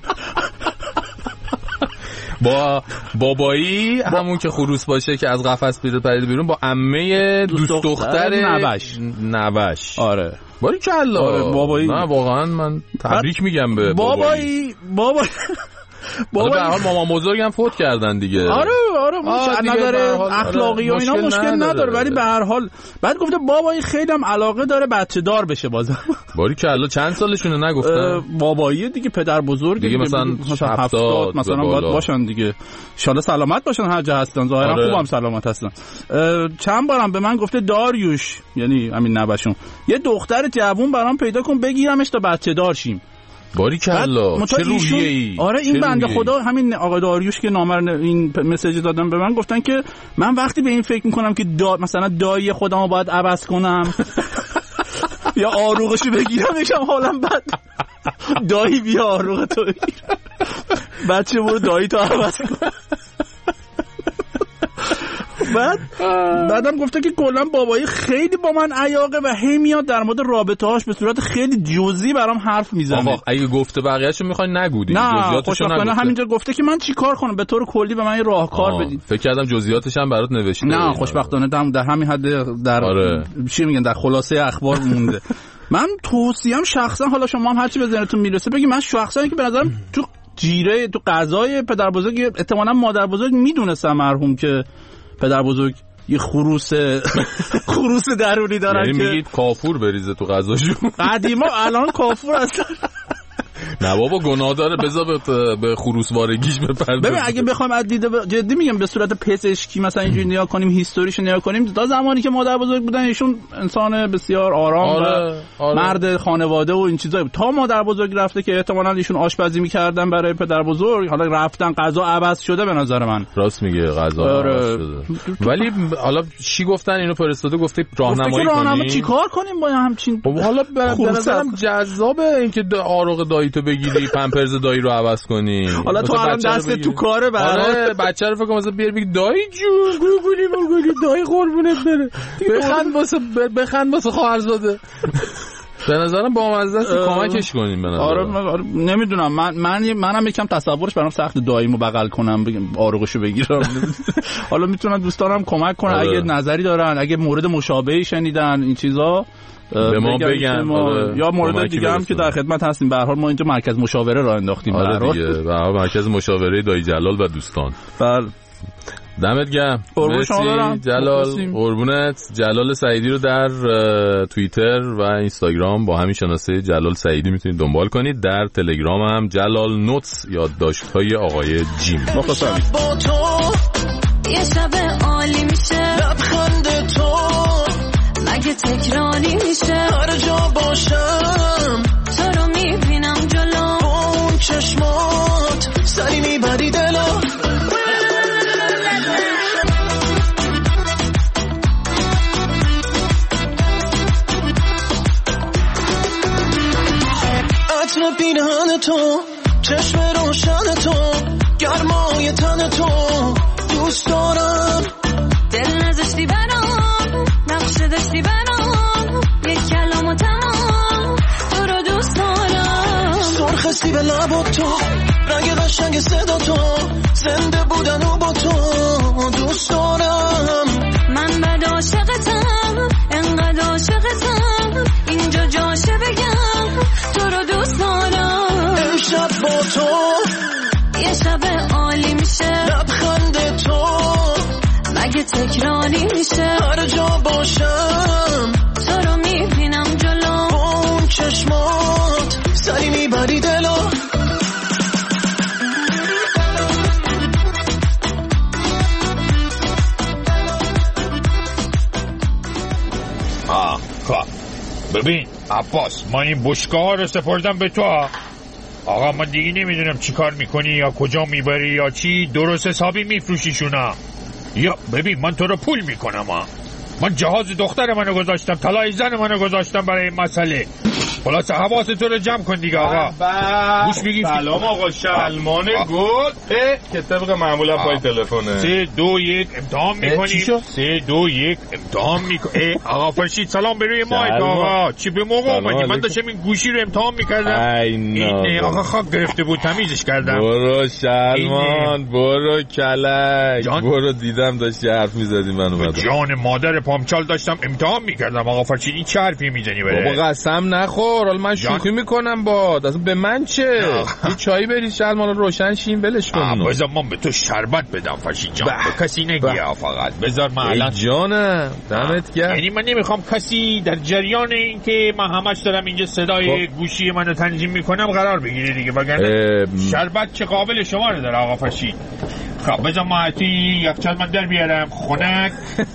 H: با بابایی همون که خروس باشه که از قفس بیرون پرید بیرون با عمه دوست دختر
S: نوش
H: نوش.
S: آره
H: باری کلا.
S: آره بابایی.
H: نه واقعا من تبریک میگم به
S: بابایی. بابایی
H: بابا به هر حال مامان بزرگم فوت کردن دیگه.
S: آره آره از نظر اخلاقی و اینا مشکل, مشکل نداره, نداره ولی به هر حال بعد گفته بابایی خیلی هم علاقه داره بچه دار بشه بازم.
H: باری کلا چند سالشونه نگفتن؟
S: بابایی دیگه پدر بزرگ
H: دیگه مثلا هفتاد
S: مثلا باید باشن دیگه. ان شاءالله سلامت باشن هر جا هستن، ظاهرا آره. خوبم سلامت هستن. چند بارم به من گفته داریوش یعنی همین نبشون یه دختر جوون برام پیدا کن بگیرمش تا بچه دار شیم.
H: باری کلا چه روحیه ای.
S: آره این بنده خدا همین آقا داریوش که نامر این مسیج دادن به من گفتن که من وقتی به این فکر میکنم که دا مثلا دایی خودمو باید عوض کنم یا آروغشو بگیرم میشم حالم بد. دایی بیا آروغ تو بگیر، بچه برو دایی تو عوض کن. بعد بعدم گفته که کلا بابایی خیلی با من عیاقه و هی میاد در مورد رابطه هاش به صورت خیلی جزئی برام حرف میزنه.
H: آقا اگه گفته بقیه‌اشو میخواین نگو دیگه،
S: جزئیاتشو نگو. همینجا گفته که من چیکار کنم به طور کلی به من یه راهکار بدید.
H: فکر کردم جزئیاتش هم برات نوشته.
S: نه خوشبختانه در, در همین حد در آره. چی میگن در خلاصه اخبار مونده. من توصیه‌ام شخصا، حالا شما هم هرچی به ذهنتون میرسه بگید، من شخصا که به نظرم تو جیره تو قضای پدر بزرگ احتمالاً مادر بزرگ میدونسته مرحوم که پدر بزرگ یه خروس خروس درونی دارن.
H: یعنی
S: که
H: میگید کافور بریزه تو غذاشون.
S: قدیما الان کافور اصلا
H: نه بابا گناه داره، بذار به خروسوارگیش بپرده.
S: ببین اگه بخوایم از دید جدی میگم به صورت پزشکی مثلا اینجوری نگاه کنیم، هیستوریش نگاه کنیم، تا زمانی که مادر بزرگ بودن ایشون انسان بسیار آرام
H: آره،
S: و
H: آره.
S: مرد خانواده و این چیزا بود. تا مادر بزرگ رفته که احتمالاً ایشون آشپزی میکردن برای پدر بزرگ، حالا رفتن غذا عوض شده به نظر من.
H: راست میگه غذا
S: آره.
H: عوض شده. ولی حالا چی گفتن اینو فرستاده؟ گفته راهنمایی
S: کنیم چیکار کنیم با همچین.
H: حالا به نظرم جذابه اینکه آروغ دایی تو بگیری پمپرز دایی رو عوض کنی.
S: حالا تو الان دست تو کاره
H: برای بچه رو فکر کنم مثلا بیار بگی دایی جون گوگلی مولگلی دایی قربونت بره، بخند واسه بخند واسه خواهرزاده. به نظرم با مزه است کمکش کنیم. به نظرم
S: آره نمیدونم، من من منم یکم تصورش برام سخت داییمو بغل کنم بگم آروغشو بگیرم. حالا میتونن دوستانم کمک کنن آره. اگه نظری دارن، اگه مورد مشابهی شنیدن این چیزا
H: به ما بگن
S: ما آره. یا مورد دیگه هم که در خدمت هستیم. به هر حال ما اینجا مرکز مشاوره راه انداختیم.
H: آره دیگه به هر حال مرکز مشاوره دایی جلال و دوستان.
S: بله
H: دمت گرم. مرسی جلال، قربونت. جلال سعیدی رو در توییتر و اینستاگرام با همین شناسه جلال سعیدی میتونید دنبال کنید. در تلگرام هم جلال نوتس یادداشت‌های آقای جیم.
S: مخلصم.
L: با تو یه شب عالی میشه، لبخند تو مگه تکراری میشه، هر جا باشم تو رو میبینم جلو، با اون چشمات سری میبری دل
I: پیرهن تو، چشم روشن تو، گرمای تن تو دوست دارم.
L: دل نزشتی برام، نقشه داشتی برام، یک کلام و تمام تو رو دوست دارم.
I: سرخستی به لبات تو، رنگ قشنگ صدا تو، زنده بودن و با تو دوست دارم.
L: من بد عاشقتم، انقدر عاشقتم، اینجا جاشه بگم تو رو دوست دارم.
I: امشب با تو
L: یه شب عالی میشه،
I: لبخند تو
L: مگه تکراری میشه.
I: هر جا باشم
L: تو رو میبینم جلو،
I: با اون چشمات سری میبری دلو.
T: آه خب ببین عباس، من این بشکه ها رو سپردم به تو. آقا من دیگه نمیدونم چی کار میکنی یا کجا میبری یا چی، درست حسابی میفروشیشونا یا ببین من تو رو پول میکنم ها. من جهاز دختر منو گذاشتم، طلای زن منو گذاشتم برای این مسئله. خلاص حواست تو رو جمع کن دیگه آقا.
H: گوش بگیم. سلام آقا شلمان گل که طبق معمولا پای تلفنه.
T: سه دو یک امتحان میکنیم. سه دو یک امتحان میکنیم. آقا فرشید سلام به روی مایک آقا. چی به موقع اومدی؟ من داشتم این گوشی رو امتحان میکردم. این آقا خاک گرفته بود، تمیزش کردم.
H: برو شلمان برو کلک، برو دیدم داشتی حرف میزدی من اومدم.
T: جان مادر پامچال داشتم امتحان میکردم. آقا فرشید این چه حرفی میزنی بره؟
H: بابا قسم نخور، حالا من شوخی میکنم با اصلا به من چه؟ یه چایی بری شلمان روشن شیم ولش کن.
T: بذار من به تو شربت بدم فرشید جان، به کسی نگیا فقط. بذار من الان
H: جانم دمت گرم.
T: یعنی من نمیخوام کسی در جریان این که من همش دارم اینجا صدای خب. گوشی منو تنظیم میکنم قرار بگیره دیگه، وگرنه شربت چه قابل شما رو داره آقا فرشید. خب بذار ما حتی یخچال من در بیارم خنک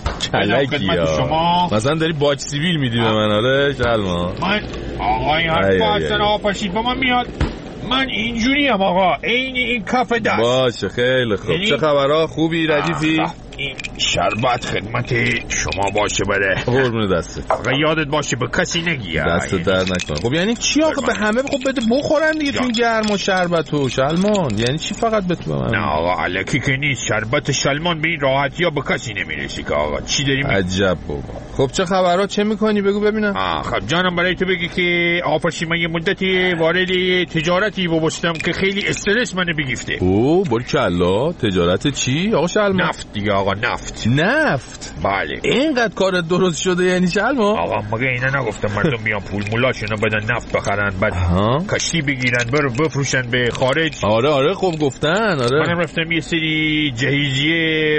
H: کلکی ها. مثلا داری باج سیویل میدی به من. آره شلمان
T: من آقا این حرفا اصلا آقا فرشید با من میاد. من اینجوری هم آقا، عین این کف دست.
H: باشه خیلی خوب. چه خبرها؟ خوبی ردیفی؟
T: این شربت خدمت شما باشه بره.
H: قربون دستت.
T: آقا یادت باشه به کسی نگی.
H: دست درد نکنه. خب یعنی چی آقا به همه خب بده بخورن دیگه تو این گرم و شربت و شلمان؟ یعنی چی فقط به تو به من؟
T: نه آقا الکی که نیست. شربت شلمان به این راحتی ها به کسی نمیرسی که آقا چی داری میگی؟
H: عجب بابا. خب چه خبرها؟ چه میکنی بگو ببینم.
T: آ خب جانم برای تو بگی که آفرشی من یه مدتی وارد تجارتی وابستم که خیلی استرس منو بگیفته.
H: اوه باریکلا. تجارت چی آقا شلمان؟
T: نفت دیگه آقا، نفت.
H: نفت
T: بله.
H: اینقدر کارت درست شده یعنی شلمان؟
T: آقا مگه اینا نگفتم مردم بیان پول مولاشونو بدن نفت بخرن بعد کشتی بگیرن برو بفروشن به خارج؟
H: آره آره خب گفتن. آره
T: منم رفتم یه سری جهیزیه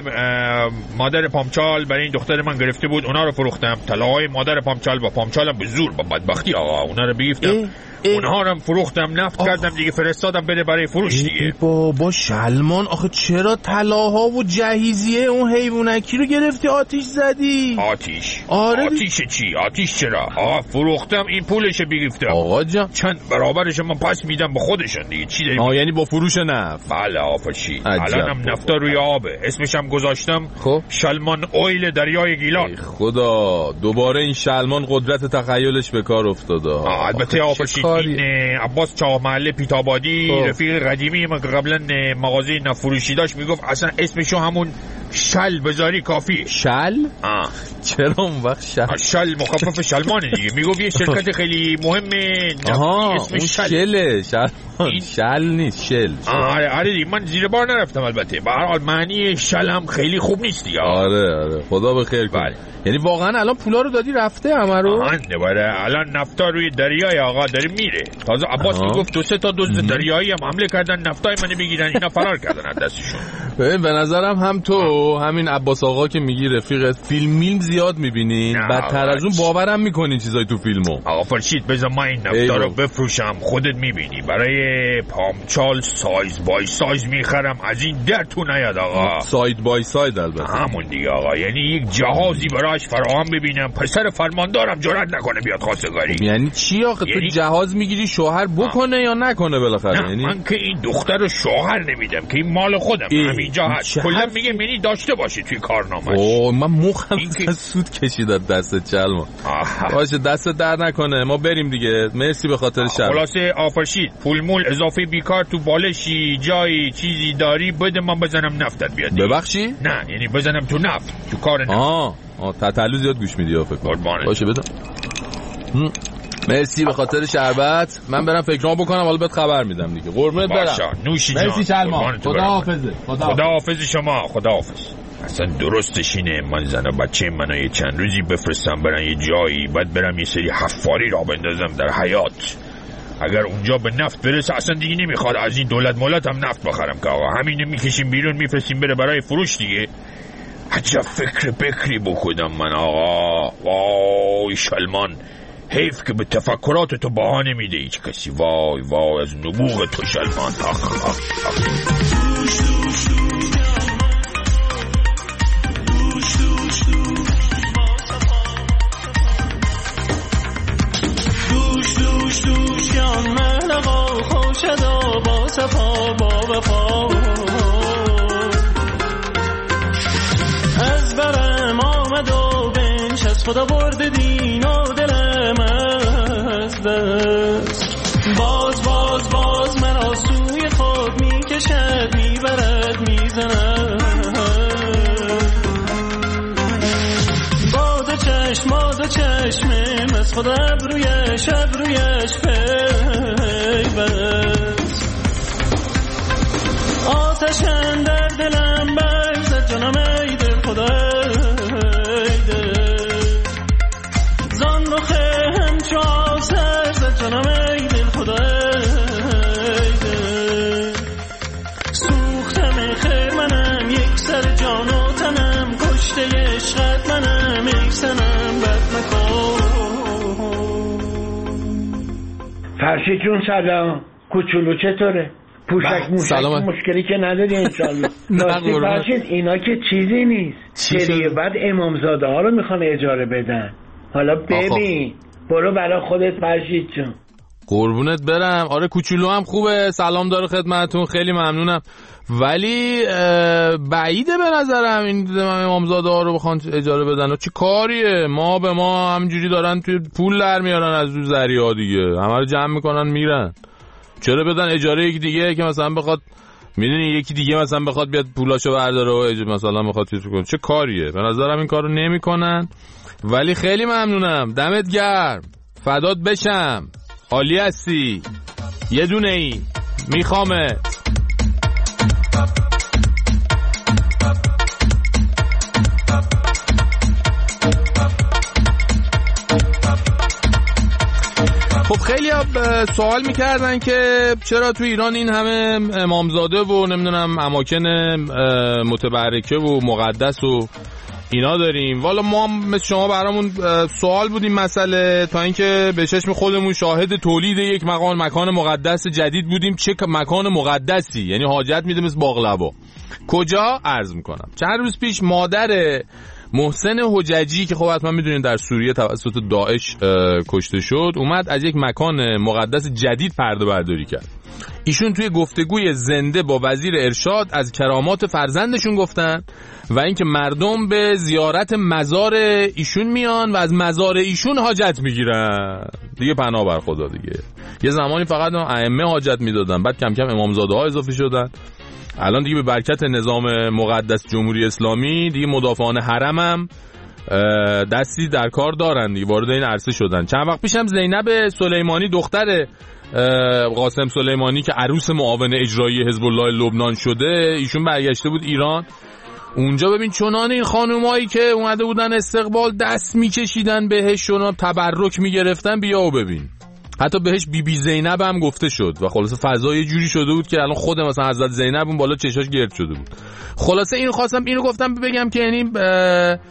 T: مادر پامچال برای این دختر من گرفته بود، اونا رو فروختم. طلاهای مادر پامچال با پامچالم به زور با بدبختی آقا اونا رو بگیفتم. اونها رو فروختم، نفت آخ. کردم دیگه، فرستادم بره برای فروش دیگه.
H: بابا شلمان آخه چرا طلاها و جهیزیه اون حیوانکی رو گرفتی آتیش زدی؟
T: آتیش؟
H: آره
T: آتیش چی؟ آتیش چرا؟ آقا فروختم این پولش بگیفتم.
H: آقا جان
T: چند برابرش من پس میدم به خودشون دیگه. چی داریم؟
H: آه یعنی با فروش نفت؟
T: بله آفرشی. الانم نفتا روی آبه، اسمش هم گذاشتم
H: خب
T: شلمان اویل دریای گیلان.
H: خدا دوباره این شلمان قدرت تخیلش به کار افتاده.
T: البته آفرشی این عباس چاه محله پیتابادی رفیق قدیمی من که قبلا مغازه نفروشی داشت میگفت اصلا اسمشو همون شل بذاری کافی.
H: شل؟
T: آه.
H: چرا اون وقت شل؟
T: شل مخفف شلمانه دیگه. میگفت یه شرکت خیلی مهمه اسمش شل.
H: شله شل شل نیست شل.
T: آره آره دیگه من زیر بار نرفتم البته. به هر حال معنی شل هم خیلی خوب نیست دیگه.
H: آره آره خدا به خیر کنه. یعنی واقعا الان پولا رو دادی رفته همه رو؟
T: آهان باره الان نفتا روی دریای آقا داره میره. تازه عباس میگفت دو سه تا دزد دریایی هم حمله کردن نفتای منو بگیرن، اینا فرار کردن از دستشون.
H: ببین به نظرم هم تو همین عباس آقا که میگی رفیقت فیلم میل زیاد میبینین، بدتر از اون باورم میکنین چیزای تو فیلمو.
T: آقا فرشید بذار من این نفتا رو بفروشم، خودت میبینی برای پامچال سایز بای سایز میخرم، از این در تو نیاد آقا.
H: ساید بای ساید البته
T: همون دیگه آقا، یعنی یک جهازی براش فراهم ببینم، پسر فرماندارم جرئت نکنه بیاد خواستگاری.
H: یعنی چی آخه یعنی... تو جهاز میگیری شوهر بکنه آه. یا نکنه بالاخره؟
T: نه
H: یعنی
T: من که این دختر رو شوهر نمیدم که این مال خودم. همین اینجا هست. کلا میگه منی داشته باشه توی کارنامه‌اش.
H: اوه من مخم از سود کشید دست چلما. باشه دست در نکنه، ما بریم دیگه. مرسی به خاطر شب.
T: خلاصه آفرشید پول مول اضافه بیکار تو بالشی جایی چیزی داری بده من بزنم نفتت بیاد.
H: ببخشی؟
T: نه یعنی بزنم تو نفت، تو کار نفت.
H: آه آه تتلو زیاد گوش میدی فکر کنم. باشه بده. مرسی به خاطر شربت. من برم فکرام بکنم حالا بهت خبر میدم دیگه. قربونت برم.
T: باشه نوشی جان.
H: مرسی چلما. خدا حافظ.
T: خدا حافظ شما. خدا حافظ. اصلا درستش اینه من زن و بچه منو یه چند روزی بفرستم برن یه جایی، بعد برم یه سری حفاری را بندازم در حیات. اگر اونجا به نفت برسه اصلا دیگه نمیخواد از این دولت مولت هم نفت بخرم که آقا همینه میکشیم بیرون میفرستیم بره برای فروش دیگه. عجب فکر بکری بکنم من آقا. وای شلمان، حیف که به تفکرات تو بهانه میده هیچ کسی. وای وای از نبوغ تو شلمان. آخ آخ آخ.
I: با صفا با وفا از برم آمد و بنشست، خدا برد دین و دلم از دست. باز باز باز مرا سوی خود میکشد میبرد میزند. با دو چشم با دو چشمم از خدا ابرویش ابرویش پیوست. آتشن در دلم برزد جانم ای دل خدا ای دل. زان رخه همچو آسر زد جانم ای دل خدا ای دل. سوختم خیر منم یک سر جان و تنم، کشته عشقت منم یک سنم بد مکن.
U: فرشید جون سلام. کوچولو چطوره؟ پوشک موشک مشکلی که نداری انشالله. راستی فرشید اینا که چیزی نیست. سری بعد امامزاده ها رو میخوان اجاره بدن. حالا ببین برو برای خودت فرشید جون.
H: قربونت برم. آره کوچولو هم خوبه، سلام داره خدمتون، خیلی ممنونم. ولی بعیده به نظرم این امامزاده ها رو بخوان اجاره بدن. و چه کاریه؟ ما به ما همینجوری دارن توی پول در میارن از رو ذریعه دیگه، همه رو جمع میکنن میرن. چرا بدن اجاره یکی دیگه که مثلا بخواد، میدونی یکی دیگه مثلا بخواد بیاد پولاشو برداره و مثلا بخواد چیز کنه؟ چه کاریه؟ به نظرم این کارو نمیکنن. ولی خیلی ممنونم، دمت گرم، فدات بشم، عالی هستی، یه دونه ای میخوامه. خب خیلی سوال میکردن که چرا تو ایران این همه امامزاده و نمیدونم اماکن متبرکه و مقدس و اینا داریم. والا ما مثل شما برامون سوال بودیم مسئله، تا اینکه به چشم خودمون شاهد تولید یک مکان مکان مقدس جدید بودیم. چه مکان مقدسی؟ یعنی حاجت میده مثل باقلوا. کجا؟ عرض میکنم چند روز پیش مادر محسن حججی که خب حتما میدونین در سوریه توسط داعش کشته شد، اومد از یک مکان مقدس جدید پرده برداری کرد. ایشون توی گفتگوی زنده با وزیر ارشاد از کرامات فرزندشون گفتن و اینکه مردم به زیارت مزار ایشون میان و از مزار ایشون حاجت میگیرن. دیگه پناه بر خدا دیگه. یه زمانی فقط ائمه حاجت میدادن، بعد کم کم امامزاده ها اضافه شدن. الان دیگه به برکت نظام مقدس جمهوری اسلامی دیگه مدافعان حرم هم دستی در کار دارن دیگه، وارد این عرصه شدن. چند وقت پیشم زینب سلیمانی دختر قاسم سلیمانی که عروس معاون اجرایی حزب الله لبنان شده، ایشون برگشته بود ایران. اونجا ببین چنان این خانومایی که اومده بودن استقبال دست میکشیدن بهش و تبرک میگرفتن، بیا و ببین. حتی بهش بی بی زینب هم گفته شد و خلاصه فضا یه جوری شده بود که الان خود مثلا حضرت زینب اون بالا چشاش گرد شده بود. خلاصه اینو خواستم اینو گفتم بگم که یعنی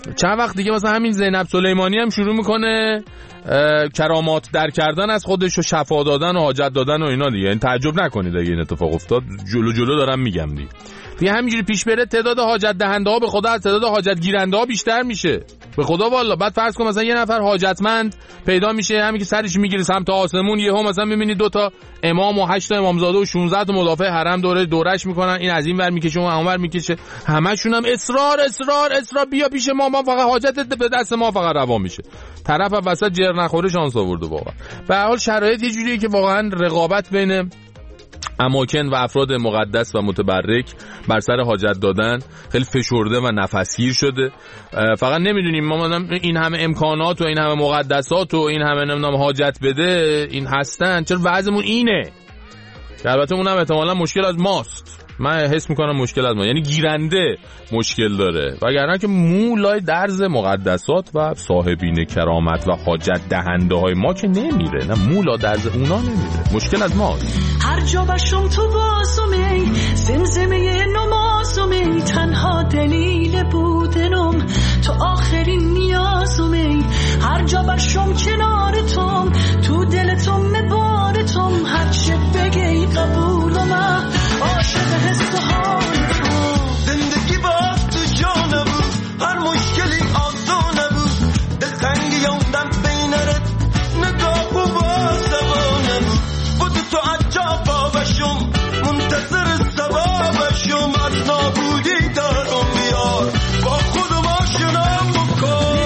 H: چند وقت دیگه مثلا همین زینب سلیمانی هم شروع میکنه کرامات در کردن از خودش و شفا دادن و حاجت دادن و اینا دیگه. این تعجب نکنید اگه این اتفاق افتاد، جلو جلو دارم میگم دیگه. دیگه همینجوری پیش بره تعداد حاجت دهنده ها به خدا از تعداد حاجت گیرنده ها بیشتر میشه، به خدا والله. بعد فرض کن مثلا یه نفر حاجتمند پیدا میشه، همین که سرش میگیره سمت آسمون، یهو مثلا میبینی دو تا امام و هشت تا امامزاده و شانزده تا مدافع حرم دوره دورش میکنن، این از این ور میکشه اون اونور میکشه، همشون هم اصرار اصرار اصرار بیا پیش ما، ما فقط حاجتت به دست ما فقط روا میشه. طرف وسط جر نخوره شانس آورده واقعا. به هر حال شرایط یه جوریه که واقعا رقابت بین اماکن و افراد مقدس و متبرک بر سر حاجت دادن خیلی فشرده و نفسگیر شده. فقط نمیدونیم ما این همه امکانات و این همه مقدسات و این همه نمیدونم حاجت بده این هستن، چرا وضعمون اینه؟ که البته اونم احتمالاً مشکل از ماست، من حس میکنم مشکل از ما، یعنی گیرنده مشکل داره، وگرنه که مولای درز مقدسات و صاحبین کرامت و حاجت دهنده های ما که نمیره، نه مولا درز اونا نمیره، مشکل از ماست.
L: هر جا باشم تو بازمی زمزمه نمازمی، تنها دلیل بودنم تو آخرین نیازمی. هر جا باشم کنارتم تو دلتم مبارتم، هر چه بگی قبولم، عاشق حس و حالتم.
B: زندگی با تو جا نبود، هر مشکلی آسان نبود، دلتنگ یوندم بینرت نگاه و بازم نبود. بود تو عجب بابشم منتظر سبابشم، از نابودی دارم بیار با خودم آشنام بکن.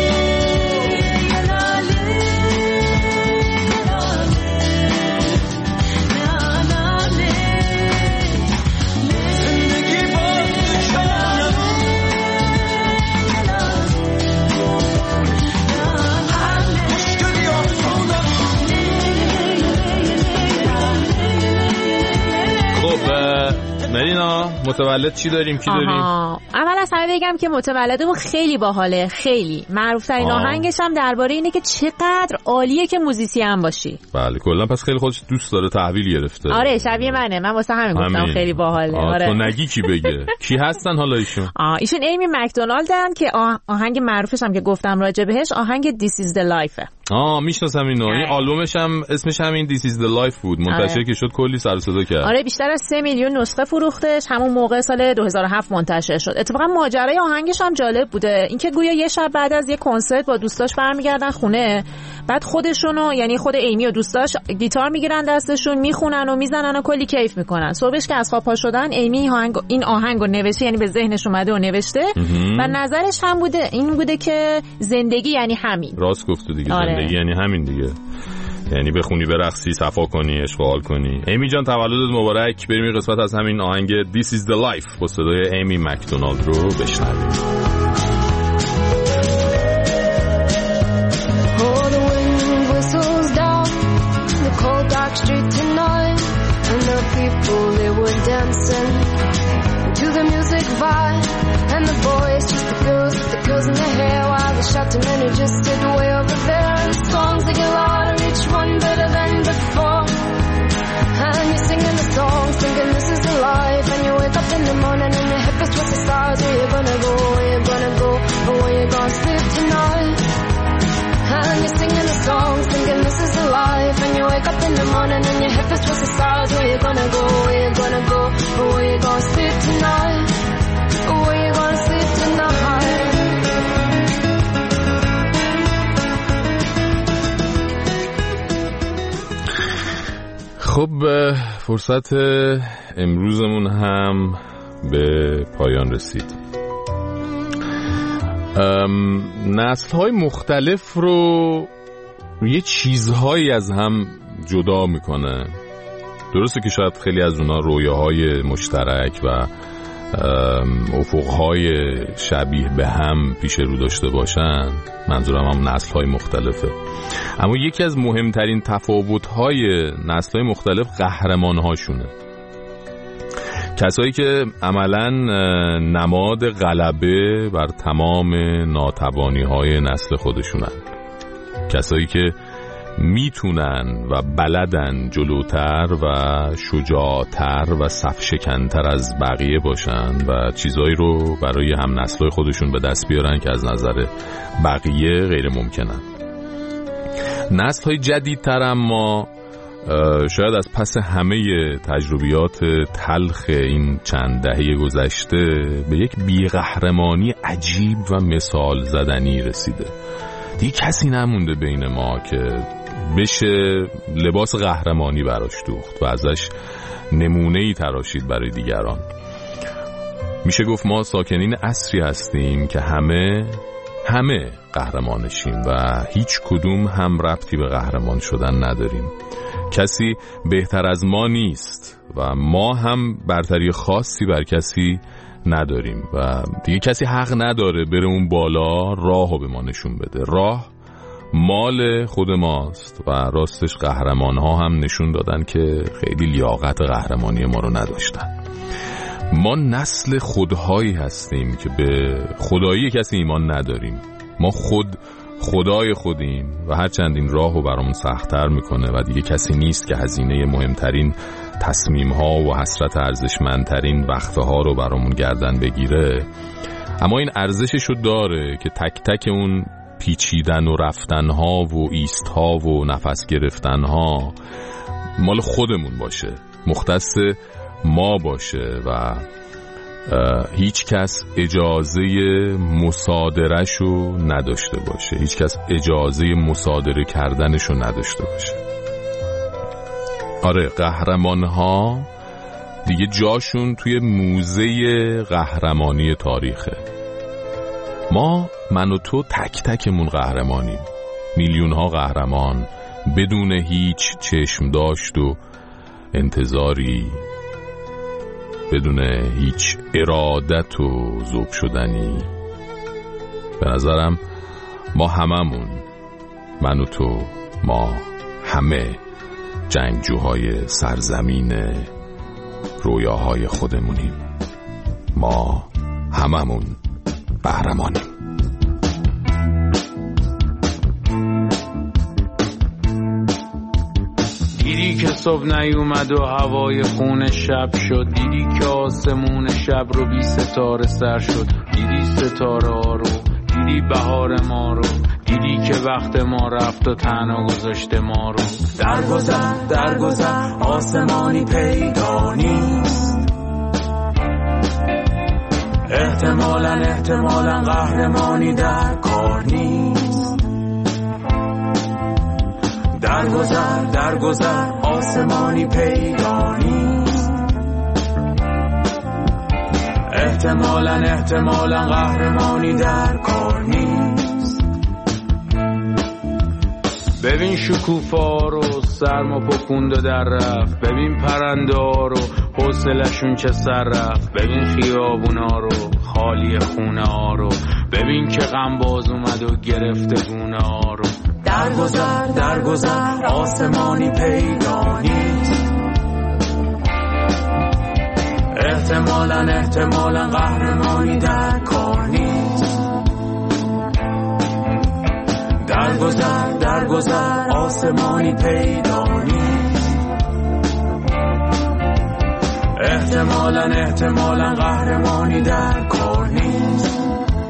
H: مرینا متولد چی داریم کی داریم؟
K: اول از همه بگم که متولدمون خیلی باحاله، خیلی معروف ترین آهنگش هم درباره اینه که چقدر عالیه که موزیسین باشی.
H: بله کلا پس خیلی خودش دوست داره، تحویل گرفته.
K: آره شبیه منه، من واسه همین گفتم خیلی باحاله.
H: آره تو نگی کی بگه کی هستن حالا ایشون؟
K: آه ایشون ایمی مکدونالدن که آهنگ معروفش هم که گفتم راجع بهش آهنگ This is the Life.
H: آه میشناسم اینو. این آلبومش هم اسمش همین This is the Life بود، منتشر که شد کلی سر و صدا کرد.
K: آره بیشتر از سه میلیون نسخه فروختش، همون موقع سال دو هزار و هفت منتشر شد. اتفاقا ماجرای آهنگش هم جالب بوده، اینکه گویا یه شب بعد از یه کنسرت با دوستاش برمیگردن خونه، بعد خودشونو یعنی خود ایمی و دوستاش گیتار میگیرن دستشون میخونن و میزنن و کلی کیف میکنن. صبحش که از خواب پا شدن ایمی آهنگ این آهنگو نوشته، یعنی به ذهنش اومده و نوشته و نظرش هم بوده این بوده که زندگی یعنی همین.
H: راست گفت دیگه. آره. زندگی یعنی همین دیگه، یعنی بخونی برقصی صفا کنی اشغال کنی. ایمی جان تولدت مبارک. بریم این قسمت از همین آهنگ This is the Life با صدای ایمی مکدونالد رو بشنویم.
V: Oh, the wind whistles down the cold dark street tonight, and the people they were dancing to the music vibe, and the boys just the girls with the girls in their hair, while the shouting men who just stood way over there, and the songs they get louder, each one better than before, and you're singing the songs thinking this is the life, and you wake up in the morning and your head is towards the stars. Where you gonna go, where you gonna go, or where you gonna sleep tonight, and you're singing the songs thinking this is the life, and you wake up in the morning and your head is towards the stars. Where you gonna go, where you gonna go, or where you gonna sleep tonight, or where you gonna sleep tonight.
H: خب فرصت امروزمون هم به پایان رسید. نسل‌های مختلف رو یه چیزهایی از هم جدا میکنه. درسته که شاید خیلی از اونا رویاهای مشترک و افقهای شبیه به هم پیش رو داشته باشن، منظورم هم نسل‌های مختلفه، اما یکی از مهمترین تفاوت‌های نسل‌های مختلف قهرمان‌هاشونه. کسایی که عملاً نماد غلبه بر تمام ناتوانی‌های نسل خودشونن، کسایی که میتونن و بلدن جلوتر و شجاعتر و صفشکنتر از بقیه باشن و چیزایی رو برای هم نسلای خودشون به دست بیارن که از نظر بقیه غیر ممکنن. نسل‌های جدیدتر اما شاید از پس همه تجربیات تلخ این چند دهه گذشته به یک بی‌قهرمانی عجیب و مثال زدنی رسیده. دیگه کسی نمونده بین ما که بشه لباس قهرمانی براش دوخت و ازش نمونه‌ای تراشید برای دیگران. میشه گفت ما ساکنین عصری هستیم که همه همه قهرمانشیم و هیچ کدوم هم ربطی به قهرمان شدن نداریم. کسی بهتر از ما نیست و ما هم برتری خاصی بر کسی نداریم و دیگه کسی حق نداره بره اون بالا راهو به ما نشون بده. راه مال خود ماست و راستش قهرمان ها هم نشون دادن که خیلی لیاقت قهرمانی ما رو نداشتن. ما نسل خودهایی هستیم که به خدایی کسی ایمان نداریم. ما خود خدای خودیم و هرچند این راه رو برامون سخت‌تر میکنه و دیگه کسی نیست که هزینه مهمترین تصمیم‌ها و حسرت ارزشمندترین وقتها رو برامون گردن بگیره، اما این ارزششو داره که تک تک اون پیچیدن و رفتنها و ایستها و نفس گرفتنها مال خودمون باشه، مختص ما باشه و هیچ کس اجازه مصادرهشو نداشته باشه، هیچ کس اجازه مصادره کردنشو نداشته باشه. آره، قهرمان ها دیگه جاشون توی موزه قهرمانی تاریخه. ما من و تو تک تکمون قهرمانیم، میلیون ها قهرمان بدون هیچ چشم داشت و انتظاری، بدون هیچ ارادت و ذوب شدنی. به نظرم ما هممون، من و تو، ما همه جنگجوهای سرزمین رویاهای خودمونیم. ما هممون قهرمانیم.
C: دیدی که صبح نیومد و هوای خون شب شد، دیدی که آسمون شب رو بی ستاره سر شد، دیدی ستاره ها رو، دیدی بهار ما رو، دیدی که وقت ما رفت و تنها گذاشته ما رو. درگذر درگذر آسمانی پیدا نیست، احتمالاً احتمالاً قهرمانی در کار نیست. درگذر درگذر آسمانی پیدا نیست، احتمالاً احتمالاً قهرمانی در کار نیست. ببین شکوفا رو سرما پکونده در رفت، ببین پرنده ها رو حوصلشون چه سر رفت، ببین خیابونا رو خالی خونه ها رو، ببین که غم باز اومد و گرفته گونه ها رو. درگذر درگذر آسمانی پیدا نیست، احتمالاً احتمالاً قهرمانی در کار نیست. درگذر درگذر آسمانی پیدا نیست، احتمالاً احتمالاً قهرمانی در کار نیست.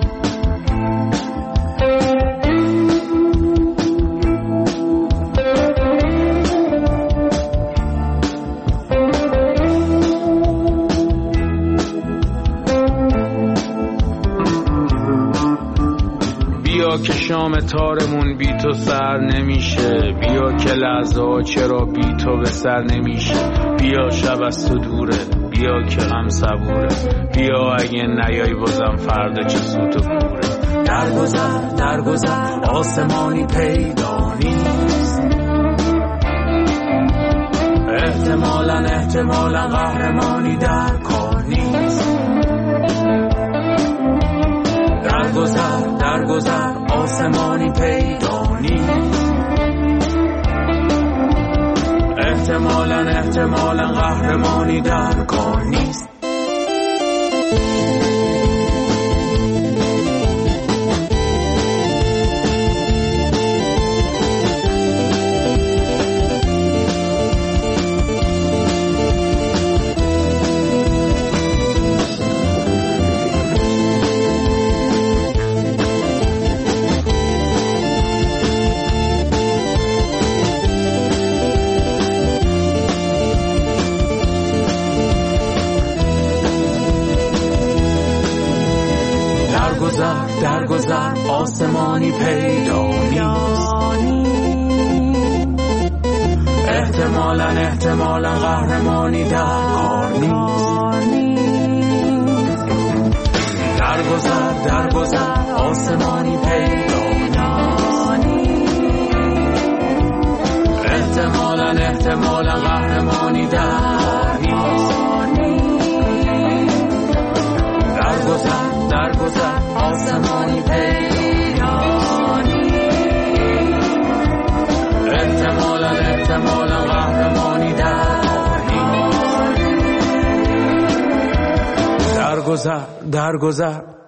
C: بیا که شام تارمون بی تو سر نمیشه، بیا که لحظه ها چرا بی تو به سر نمیشه. بیا شب از تو دوره، بیا که غم صبوره، بیا اگه نیای بازم فردا چه سوت و کوره. درگذر درگذر آسمانی پیدا نیست، احتمالاً احتمالاً قهرمانی در کار نیست. درگذر درگذر آسمانی پیدا نیست، احتمالاً احتمالاً قهرمانی در کار نیست.
G: آسمانی پیدا نیست. احتمالاً احتمالاً قهرمانی در کار نیست. درگذر درگذر آسمانی پیدا نیست. احتمالاً احتمالاً قهرمانی در کار نیست. درگذر درگذر آسمانی پیدا نیست. احتمالاً احتمالاً قهرمانی در کار نیست. درگذر درگذر